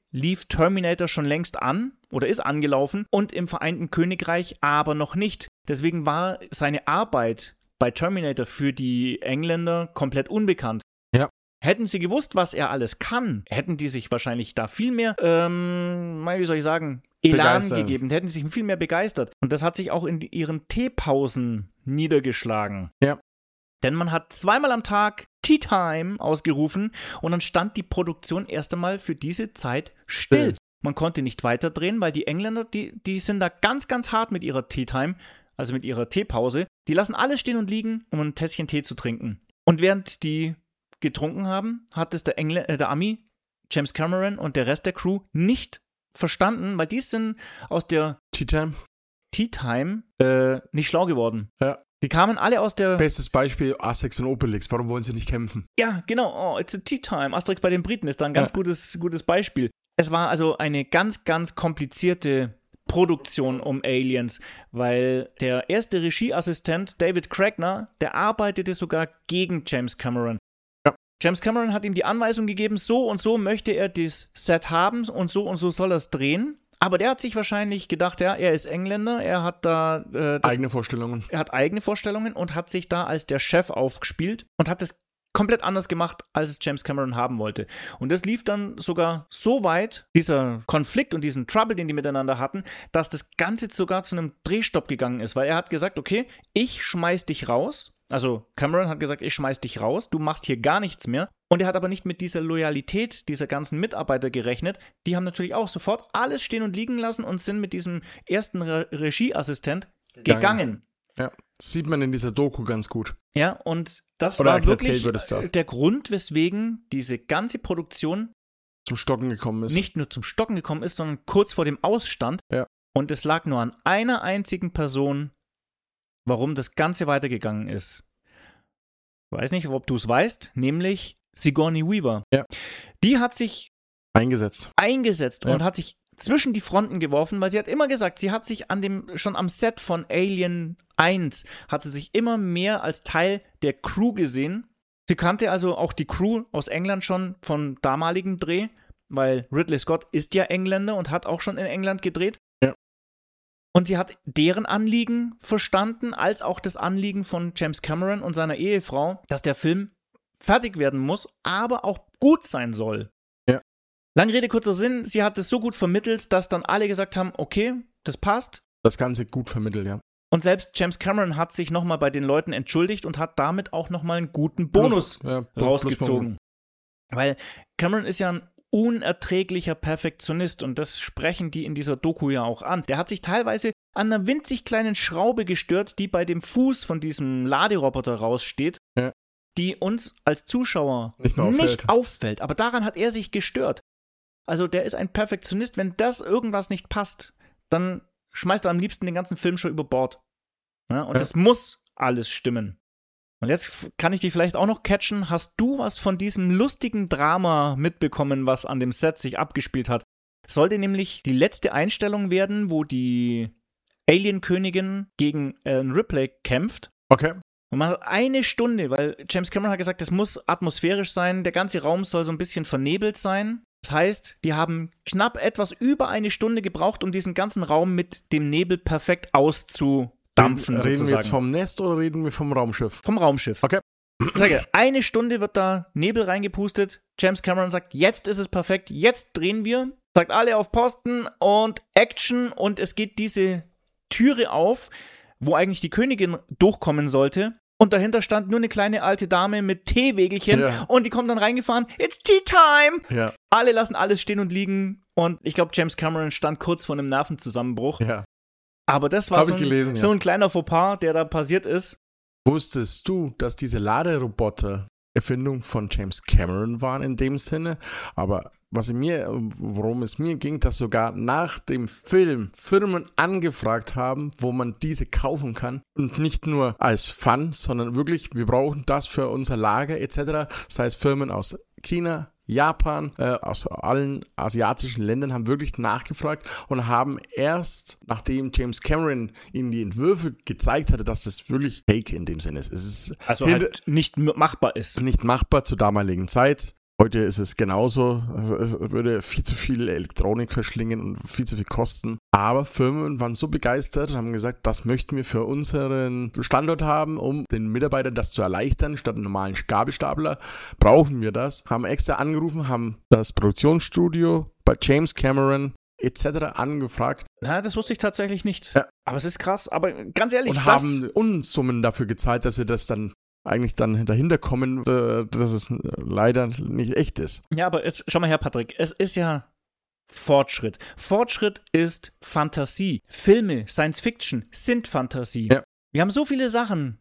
lief Terminator schon längst an oder ist angelaufen und im Vereinten Königreich aber noch nicht. Deswegen war seine Arbeit bei Terminator für die Engländer komplett unbekannt.
Ja.
Hätten sie gewusst, was er alles kann, hätten die sich wahrscheinlich da viel mehr, ähm, wie soll ich sagen, Elan
Begeistern.
gegeben, hätten sich viel mehr begeistert. Und das hat sich auch in ihren Teepausen niedergeschlagen.
Ja.
Denn man hat zweimal am Tag Tea Time ausgerufen und dann stand die Produktion erst einmal für diese Zeit still.
Still.
Man konnte nicht weiterdrehen, weil die Engländer, die, die sind da ganz, ganz hart mit ihrer Tea Time, also mit ihrer Teepause. Die lassen alles stehen und liegen, um ein Tässchen Tee zu trinken. Und während die getrunken haben, hat es der, Engl- äh, der Ami, James Cameron und der Rest der Crew nicht verstanden, weil die sind aus der
Tea Time.
Tea Time äh, nicht schlau geworden.
Ja.
Die kamen alle aus der...
Bestes Beispiel, Asterix und Obelix. Warum wollen sie nicht kämpfen?
Ja, genau. Oh, it's a tea time. Asterix bei den Briten ist da ein ganz
Ja.
gutes, gutes Beispiel. Es war also eine ganz, ganz komplizierte Produktion um Aliens, weil der erste Regieassistent David Craigner, der arbeitete sogar gegen James Cameron.
Ja.
James Cameron hat ihm die Anweisung gegeben, so und so möchte er das Set haben und so und so soll er es drehen. Aber der hat sich wahrscheinlich gedacht, ja, er ist Engländer, er hat da äh, das,
Eigene Vorstellungen.
er hat eigene Vorstellungen und hat sich da als der Chef aufgespielt und hat es komplett anders gemacht, als es James Cameron haben wollte. Und das lief dann sogar so weit, dieser Konflikt und diesen Trouble, den die miteinander hatten, dass das Ganze sogar zu einem Drehstopp gegangen ist, weil er hat gesagt, okay, ich schmeiß dich raus. Also Cameron hat gesagt, ich schmeiß dich raus, du machst hier gar nichts mehr. Und er hat aber nicht mit dieser Loyalität dieser ganzen Mitarbeiter gerechnet. Die haben natürlich auch sofort alles stehen und liegen lassen und sind mit diesem ersten Re- Regieassistent gegangen. gegangen.
Ja, das sieht man in dieser Doku ganz gut.
Ja, und das
Oder
war wirklich
wird es da.
der Grund, weswegen diese ganze Produktion
Zum Stocken gekommen ist.
nicht nur zum Stocken gekommen ist, sondern kurz vor dem Ausstand.
Ja.
Und es lag nur an einer einzigen Person, warum das Ganze weitergegangen ist. Ich weiß nicht, ob du es weißt, nämlich Sigourney Weaver.
Ja.
Die hat sich
Eingesetzt.
eingesetzt
Ja.
und hat sich zwischen die Fronten geworfen, weil sie hat immer gesagt, sie hat sich an dem, schon am Set von Alien eins, hat sie sich immer mehr als Teil der Crew gesehen. Sie kannte also auch die Crew aus England schon von damaligen Dreh, weil Ridley Scott ist ja Engländer und hat auch schon in England gedreht.
Ja.
Und sie hat deren Anliegen verstanden, als auch das Anliegen von James Cameron und seiner Ehefrau, dass der Film fertig werden muss, aber auch gut sein soll.
Ja.
Lange Rede, kurzer Sinn, sie hat es so gut vermittelt, dass dann alle gesagt haben, okay, das passt.
Das Ganze gut vermittelt, ja.
Und selbst James Cameron hat sich nochmal bei den Leuten entschuldigt und hat damit auch nochmal einen guten Bonus
Plus, ja, plus-
rausgezogen. Weil Cameron ist ja ein unerträglicher Perfektionist und das sprechen die in dieser Doku ja auch an. Der hat sich teilweise an einer winzig kleinen Schraube gestört, die bei dem Fuß von diesem Laderoboter raussteht,
Ja.
die uns als Zuschauer
Nicht mehr auffällt.
auffällt. Aber daran hat er sich gestört. Also der ist ein Perfektionist. Wenn das irgendwas nicht passt, dann schmeißt er am liebsten den ganzen Film schon über Bord. Ja, und
Ja.
das muss alles stimmen. Und jetzt f- kann ich dich vielleicht auch noch catchen. Hast du was von diesem lustigen Drama mitbekommen, was an dem Set sich abgespielt hat? Sollte nämlich die letzte Einstellung werden, wo die Alien-Königin gegen Ellen Ripley kämpft.
Okay.
Und man hat eine Stunde, weil James Cameron hat gesagt, es muss atmosphärisch sein, der ganze Raum soll so ein bisschen vernebelt sein. Das heißt, die haben knapp etwas über eine Stunde gebraucht, um diesen ganzen Raum mit dem Nebel perfekt auszudampfen.
Reden, reden wir
sozusagen.
jetzt vom Nest oder reden wir vom Raumschiff?
Vom Raumschiff.
Okay.
Ich sage, eine Stunde wird da Nebel reingepustet. James Cameron sagt, jetzt ist es perfekt, jetzt drehen wir. Sagt alle auf Posten und Action und es geht diese Türe auf, wo eigentlich die Königin durchkommen sollte. Und dahinter stand nur eine kleine alte Dame mit Teewägelchen
Ja.
und die kommt dann reingefahren. It's tea time!
Ja.
Alle lassen alles stehen und liegen und ich glaube, James Cameron stand kurz vor einem Nervenzusammenbruch.
Ja.
Aber das war
Hab
so
ich
ein,
gelesen, ja.
so ein kleiner Fauxpas, der da passiert ist.
Wusstest du, dass diese Laderoboter Erfindung von James Cameron waren in dem Sinne? Aber was mir, worum es mir ging, dass sogar nach dem Film Firmen angefragt haben, wo man diese kaufen kann und nicht nur als Fun, sondern wirklich, wir brauchen das für unser Lager et cetera. Das heißt, Firmen aus China, Japan, äh, aus allen asiatischen Ländern haben wirklich nachgefragt und haben erst, nachdem James Cameron ihnen die Entwürfe gezeigt hatte, dass das wirklich fake in dem Sinne ist. Es ist
Also
hinter-
halt nicht m- machbar ist.
nicht machbar zur damaligen Zeit. Heute ist es genauso. Also es würde viel zu viel Elektronik verschlingen und viel zu viel kosten. Aber Firmen waren so begeistert und haben gesagt, das möchten wir für unseren Standort haben, um den Mitarbeitern das zu erleichtern. Statt einem normalen Gabelstapler brauchen wir das. Haben extra angerufen, haben das Produktionsstudio bei James Cameron et cetera angefragt.
Na, das wusste ich tatsächlich nicht.
Ja.
Aber es ist krass. Aber ganz ehrlich,
Und
das
haben Unsummen dafür gezahlt, dass sie das dann eigentlich dann dahinter kommen, dass es leider nicht echt ist.
Ja, aber jetzt schau mal her, Patrick. Es ist ja Fortschritt. Fortschritt ist Fantasie. Filme, Science Fiction sind Fantasie.
Ja.
Wir haben so viele Sachen.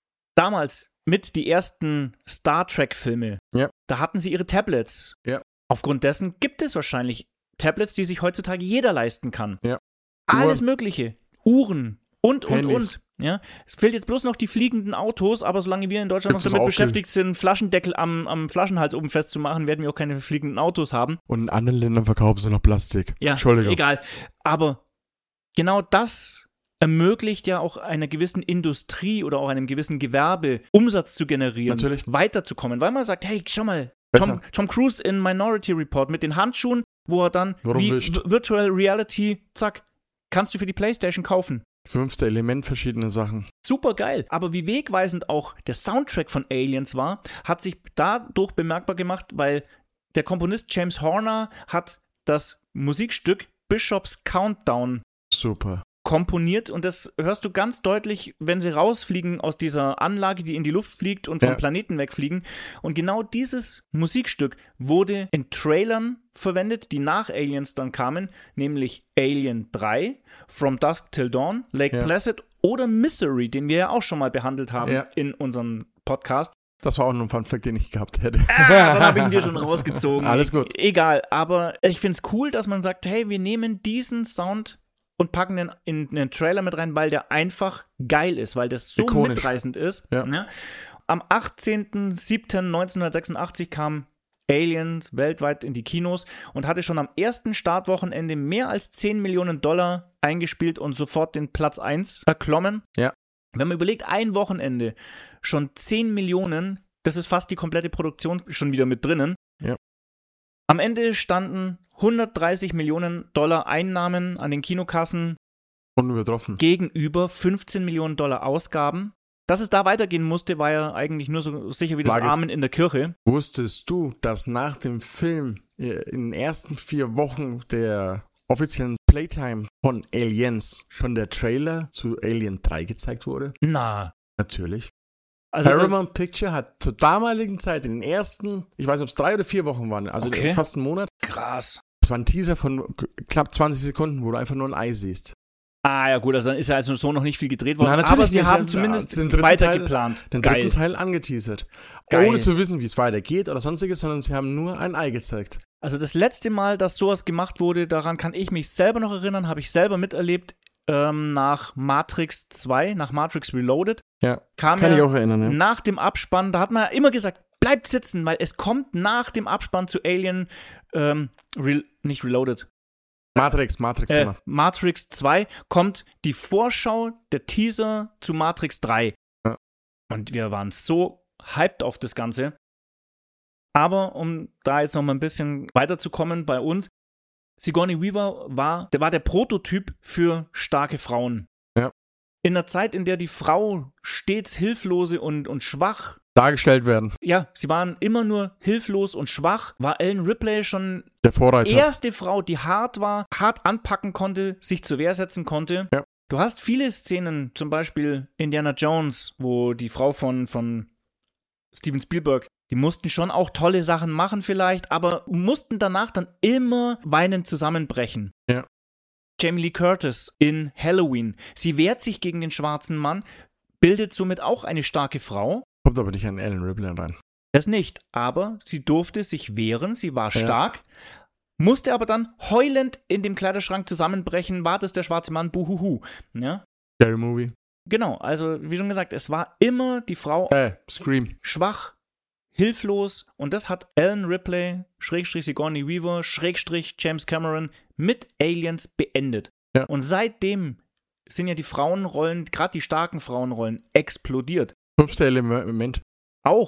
Damals mit die ersten Star Trek-Filme.
Ja.
Da hatten sie ihre Tablets.
Ja.
Aufgrund dessen gibt es wahrscheinlich Tablets, die sich heutzutage jeder leisten kann.
Ja.
Alles Mögliche. Uhren und, und,
Handys.
und. Ja, es fehlt jetzt bloß noch die fliegenden Autos, aber solange wir in Deutschland
Gibt's
noch
das
damit
auch
beschäftigt sind, Flaschendeckel am, am Flaschenhals oben festzumachen, werden wir auch keine fliegenden Autos haben.
Und in anderen Ländern verkaufen sie noch Plastik.
Ja,
Entschuldigung.
egal. Aber genau das ermöglicht ja auch einer gewissen Industrie oder auch einem gewissen Gewerbe Umsatz zu generieren,
Natürlich.
weiterzukommen, weil man sagt, hey, schau mal,
Besser.
Tom, Tom Cruise in Minority Report mit den Handschuhen, wo er dann
Warum
wie
wischt?
v- Virtual Reality, zack, kannst du für die PlayStation kaufen.
Fünfte Element, verschiedene Sachen.
Super geil. Aber wie wegweisend auch der Soundtrack von Aliens war, hat sich dadurch bemerkbar gemacht, weil der Komponist James Horner hat das Musikstück Bishop's Countdown
Super.
komponiert und das hörst du ganz deutlich, wenn sie rausfliegen aus dieser Anlage, die in die Luft fliegt und vom
Ja.
Planeten wegfliegen. Und genau dieses Musikstück wurde in Trailern verwendet, die nach Aliens dann kamen, nämlich Alien drei, From Dusk Till Dawn, Lake
Ja.
Placid oder Misery, den wir ja auch schon mal behandelt haben
Ja.
in unserem Podcast.
Das war auch noch ein Funfact, den ich gehabt hätte.
Ah, dann habe ich ihn dir schon rausgezogen.
Alles gut.
E- Egal, aber ich finde es cool, dass man sagt, hey, wir nehmen diesen Sound und packen den in einen Trailer mit rein, weil der einfach geil ist, weil der so
Ikonisch.
mitreißend ist.
Ja.
Ne? Am achtzehnten siebten neunzehnhundertsechsundachtzig kam Aliens weltweit in die Kinos und hatte schon am ersten Startwochenende mehr als zehn Millionen Dollar eingespielt und sofort den Platz eins erklommen.
Ja.
Wenn man überlegt, ein Wochenende schon zehn Millionen, das ist fast die komplette Produktion schon wieder mit drinnen.
Ja.
Am Ende standen hundertdreißig Millionen Dollar Einnahmen an den Kinokassen
Unübertroffen.
gegenüber fünfzehn Millionen Dollar Ausgaben. Dass es da weitergehen musste, war ja eigentlich nur so sicher wie das
War
Amen in der Kirche.
Wusstest du, dass nach dem Film äh, in den ersten vier Wochen der offiziellen Playtime von Aliens schon der Trailer zu Alien drei gezeigt wurde?
Na,
Natürlich.
also da,
Paramount Picture hat zur damaligen Zeit in den ersten, ich weiß nicht, ob es drei oder vier Wochen waren, also
Okay.
fast einen Monat,
krass.
es war ein Teaser von k- knapp zwanzig Sekunden, wo du einfach nur ein Ei siehst.
Ah ja gut, also dann ist ja also so noch nicht viel gedreht worden,
Nein, natürlich
aber sie
nicht.
haben
Ja,
zumindest
den dritten
weiter
Teil-
geplant.
Den
Geil.
dritten Teil angeteasert.
Geil.
Ohne zu wissen, wie es weitergeht oder sonstiges, sondern sie haben nur ein Ei gezeigt.
Also das letzte Mal, dass sowas gemacht wurde, daran kann ich mich selber noch erinnern, habe ich selber miterlebt, ähm, nach Matrix zwei, nach Matrix Reloaded.
Ja,
Kam
kann
ja
ich auch erinnern. Ja.
nach dem Abspann, da hat man ja immer gesagt, bleibt sitzen, weil es kommt nach dem Abspann zu Alien, ähm, Re- nicht Reloaded,
Matrix, Matrix
äh,
immer.
Matrix zwei, kommt die Vorschau, der Teaser zu Matrix drei.
Ja.
Und wir waren so hyped auf das Ganze. Aber um da jetzt noch mal ein bisschen weiterzukommen bei uns, Sigourney Weaver war, der war der Prototyp für starke Frauen.
Ja.
In einer Zeit, in der die Frau stets hilflose und, und schwach,
Dargestellt werden.
ja, sie waren immer nur hilflos und schwach, war Ellen Ripley schon
Der Vorreiter.
erste Frau, die hart war, hart anpacken konnte, sich zur Wehr setzen konnte.
Ja.
Du hast viele Szenen, zum Beispiel Indiana Jones, wo die Frau von, von Steven Spielberg, die mussten schon auch tolle Sachen machen vielleicht, aber mussten danach dann immer weinend zusammenbrechen.
Ja.
Jamie Lee Curtis in Halloween. Sie wehrt sich gegen den schwarzen Mann, bildet somit auch eine starke Frau.
Kommt aber nicht an Ellen Ripley rein.
Das nicht, aber sie durfte sich wehren, sie war
Ja.
stark, musste aber dann heulend in dem Kleiderschrank zusammenbrechen, war das der schwarze Mann, buhuhu. Ja?
Scary Movie.
Genau, also wie schon gesagt, es war immer die Frau
Äh, Scream.
schwach, hilflos und das hat Ellen Ripley, Schrägstrich Sigourney Weaver, Schrägstrich James Cameron mit Aliens beendet.
Ja.
Und seitdem sind ja die Frauenrollen, gerade die starken Frauenrollen, explodiert.
Fünfte Element.
Auch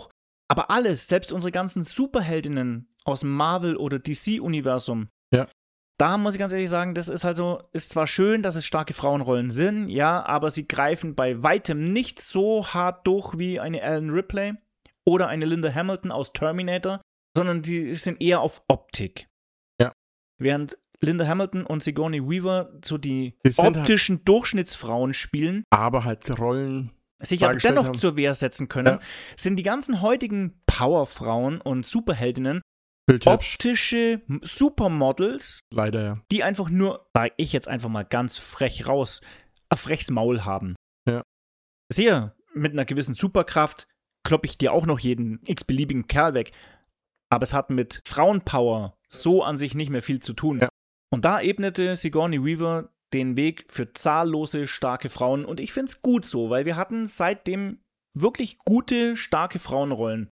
Aber alles, selbst unsere ganzen Superheldinnen aus dem Marvel- oder D C-Universum,
Ja.
da muss ich ganz ehrlich sagen, das ist halt so, ist zwar schön, dass es starke Frauenrollen sind, ja, aber sie greifen bei weitem nicht so hart durch wie eine Ellen Ripley oder eine Linda Hamilton aus Terminator, sondern die sind eher auf Optik.
Ja.
Während Linda Hamilton und Sigourney Weaver so die
Die sind
optischen Durchschnittsfrauen spielen,
Aber halt Rollen.
sich aber
dargestellt
dennoch
haben.
zur Wehr setzen können,
Ja.
sind die ganzen heutigen Powerfrauen und Superheldinnen
Bildhübsch.
optische Supermodels,
Leider, ja.
die einfach nur, sag ich jetzt einfach mal ganz frech raus, ein freches Maul haben.
Ja.
Sicher, mit einer gewissen Superkraft kloppe ich dir auch noch jeden x-beliebigen Kerl weg. Aber es hat mit Frauenpower so an sich nicht mehr viel zu tun.
Ja.
Und da ebnete Sigourney Weaver den Weg für zahllose, starke Frauen. Und ich finde es gut so, weil wir hatten seitdem wirklich gute, starke Frauenrollen.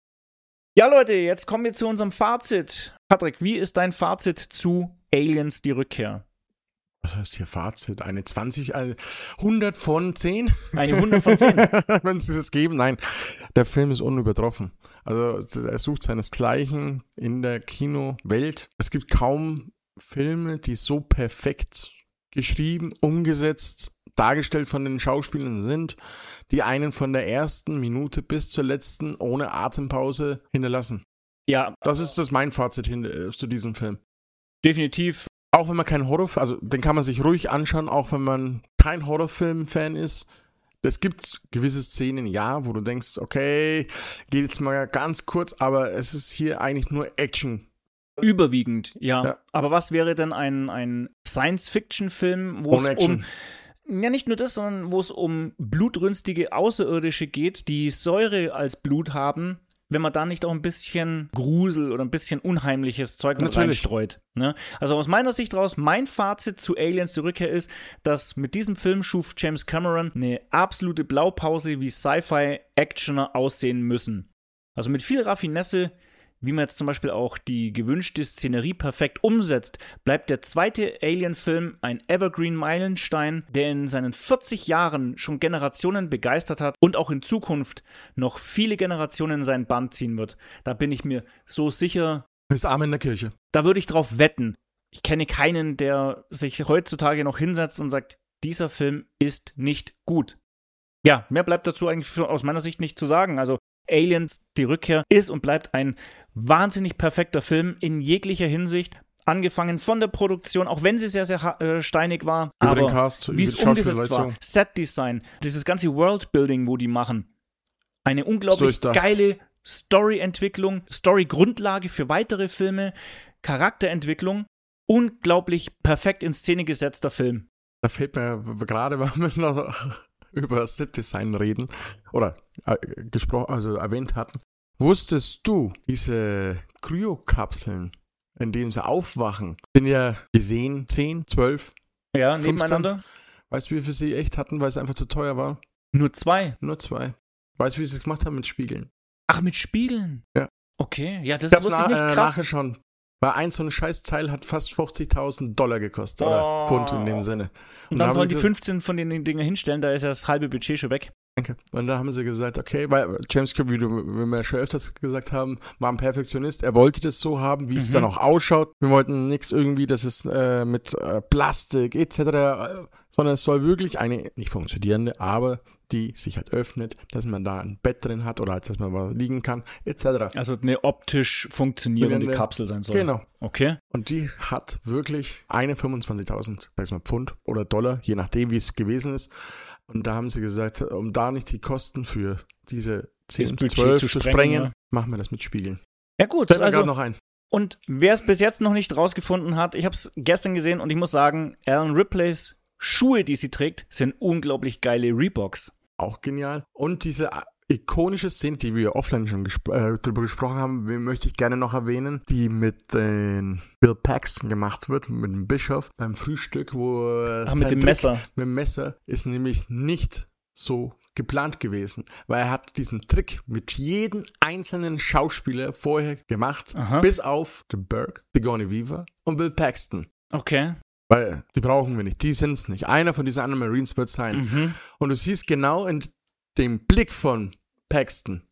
Ja, Leute, jetzt kommen wir zu unserem Fazit. Patrick, wie ist dein Fazit zu Aliens, die Rückkehr?
Was heißt hier Fazit? Eine zwanzig, eine hundert von zehn?
Eine hundert von zehn.
Wenn es das geben. Nein, der Film ist unübertroffen. Also er sucht seinesgleichen in der Kinowelt. Es gibt kaum Filme, die so perfekt geschrieben, umgesetzt, dargestellt von den Schauspielern sind, die einen von der ersten Minute bis zur letzten ohne Atempause hinterlassen.
Ja,
Das ist das mein Fazit hin, äh, zu diesem Film.
definitiv.
Auch wenn man kein Horror, also den kann man sich ruhig anschauen, auch wenn man kein Horrorfilm-Fan ist. Es gibt gewisse Szenen, ja, wo du denkst, okay, geht jetzt mal ganz kurz, aber es ist hier eigentlich nur Action.
Überwiegend, ja.
Ja.
Aber was wäre denn ein, ein Science-Fiction-Film, wo
Ohne
es um,
Action.
ja nicht nur das, sondern wo es um blutrünstige Außerirdische geht, die Säure als Blut haben, wenn man da nicht auch ein bisschen Grusel oder ein bisschen unheimliches Zeug mit
Natürlich.
reinstreut. Ne? Also aus meiner Sicht raus, mein Fazit zu Aliens, die Rückkehr ist, dass mit diesem Film schuf James Cameron eine absolute Blaupause, wie Sci-Fi-Actioner aussehen müssen. Also mit viel Raffinesse, wie man jetzt zum Beispiel auch die gewünschte Szenerie perfekt umsetzt, bleibt der zweite Alien-Film ein Evergreen-Meilenstein, der in seinen vierzig Jahren schon Generationen begeistert hat und auch in Zukunft noch viele Generationen in seinen Bann ziehen wird. Da bin ich mir so sicher,
Ist Arm in der Kirche.
da würde ich drauf wetten. Ich kenne keinen, der sich heutzutage noch hinsetzt und sagt, dieser Film ist nicht gut. Ja, mehr bleibt dazu eigentlich für, aus meiner Sicht nicht zu sagen. Also Aliens, die Rückkehr, ist und bleibt ein wahnsinnig perfekter Film in jeglicher Hinsicht. Angefangen von der Produktion, auch wenn sie sehr, sehr äh, steinig war.
Über
aber
den Cast,
wie
über
es
die
umgesetzt war,
Schauspielleistung.
Setdesign, dieses ganze Worldbuilding, wo die machen. Eine unglaublich
Durchdacht.
geile Storyentwicklung, Storygrundlage für weitere Filme, Charakterentwicklung. Unglaublich perfekt in Szene gesetzter Film.
Da fällt mir gerade, weil wir noch über Set-Design reden oder äh, gesprochen, also erwähnt hatten. Wusstest du, diese Kryokapseln, in denen sie aufwachen, sind ja gesehen zehn, zwölf,
Ja,
fünfzehn.
nebeneinander.
Weißt du, wie viel sie echt hatten, weil es einfach zu teuer war?
Nur zwei.
Nur zwei. Weißt du, wie sie es gemacht haben mit Spiegeln?
Ach, mit Spiegeln?
Ja.
Okay, ja, das
Ich hab's
wusste ich
na,
nicht,
äh,
krass.
nachher schon. Weil ein so ein Scheißteil hat fast fünfzigtausend Dollar gekostet. Oder
Oh.
Pfund in dem Sinne.
Und dann
haben
sollen
sie
die
das-
fünfzehn von den Dingen hinstellen, da ist ja das halbe Budget schon weg.
Danke. Und dann haben sie gesagt, okay, weil James Cameron, wie, du, wie wir schon öfters gesagt haben, war ein Perfektionist. Er wollte das so haben, wie es
Mhm.
dann auch ausschaut. Wir wollten nichts irgendwie, dass es äh, mit äh, Plastik et cetera, äh, sondern es soll wirklich eine nicht funktionierende, aber die sich halt öffnet, dass man da ein Bett drin hat oder halt, dass man was liegen kann et cetera.
Also eine optisch funktionierende
Eine-
Kapsel sein soll.
Genau.
Okay.
Und die hat wirklich eine fünfundzwanzigtausend, sag ich mal, Pfund oder Dollar, je nachdem, wie es gewesen ist. Und da haben sie gesagt, um da nicht die Kosten für diese zehn,
Das Budget
zwölf
zu
zu
sprengen,
sprengen,
ja.
machen wir das mit Spiegeln.
Ja gut,
Fällt mir
also
gerade noch ein.
und wer es bis jetzt noch nicht rausgefunden hat, ich habe es gestern gesehen und ich muss sagen, Ellen Ripleys Schuhe, die sie trägt, sind unglaublich geile Reeboks.
Auch genial. Und diese ikonische Szene, die wir offline schon gesp- äh, drüber gesprochen haben, die möchte ich gerne noch erwähnen, die mit den Bill Paxton gemacht wird, mit dem Bischof beim Frühstück, wo äh,
Ach, mit
sein
dem
Trick
Messer.
mit dem Messer ist nämlich nicht so geplant gewesen, weil er hat diesen Trick mit jedem einzelnen Schauspieler vorher gemacht,
Aha.
bis auf The Burke, Sigourney Weaver und Bill Paxton.
Okay.
Weil die brauchen wir nicht, die sind es nicht. Einer von diesen anderen Marines wird sein.
Mhm.
Und du siehst genau in dem Blick von Paxton,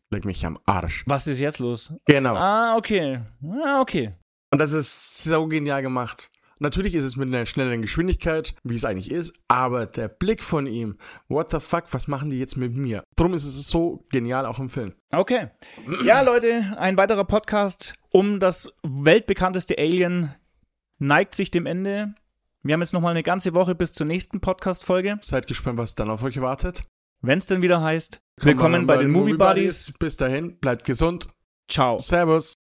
leg mich am Arsch.
Was ist jetzt los?
Genau.
Ah, okay. Ah, okay.
Und das ist so genial gemacht. Natürlich ist es mit einer schnelleren Geschwindigkeit, wie es eigentlich ist, aber der Blick von ihm, what the fuck, was machen die jetzt mit mir? Drum ist es so genial auch im Film.
Okay. Ja, Leute, ein weiterer Podcast um das weltbekannteste Alien neigt sich dem Ende. Wir haben jetzt nochmal eine ganze Woche bis zur nächsten Podcast-Folge.
Seid gespannt, was dann auf euch wartet.
Wenn es denn wieder heißt, willkommen bei, bei den Movie Buddies.
Bis dahin, bleibt gesund.
Ciao.
Servus.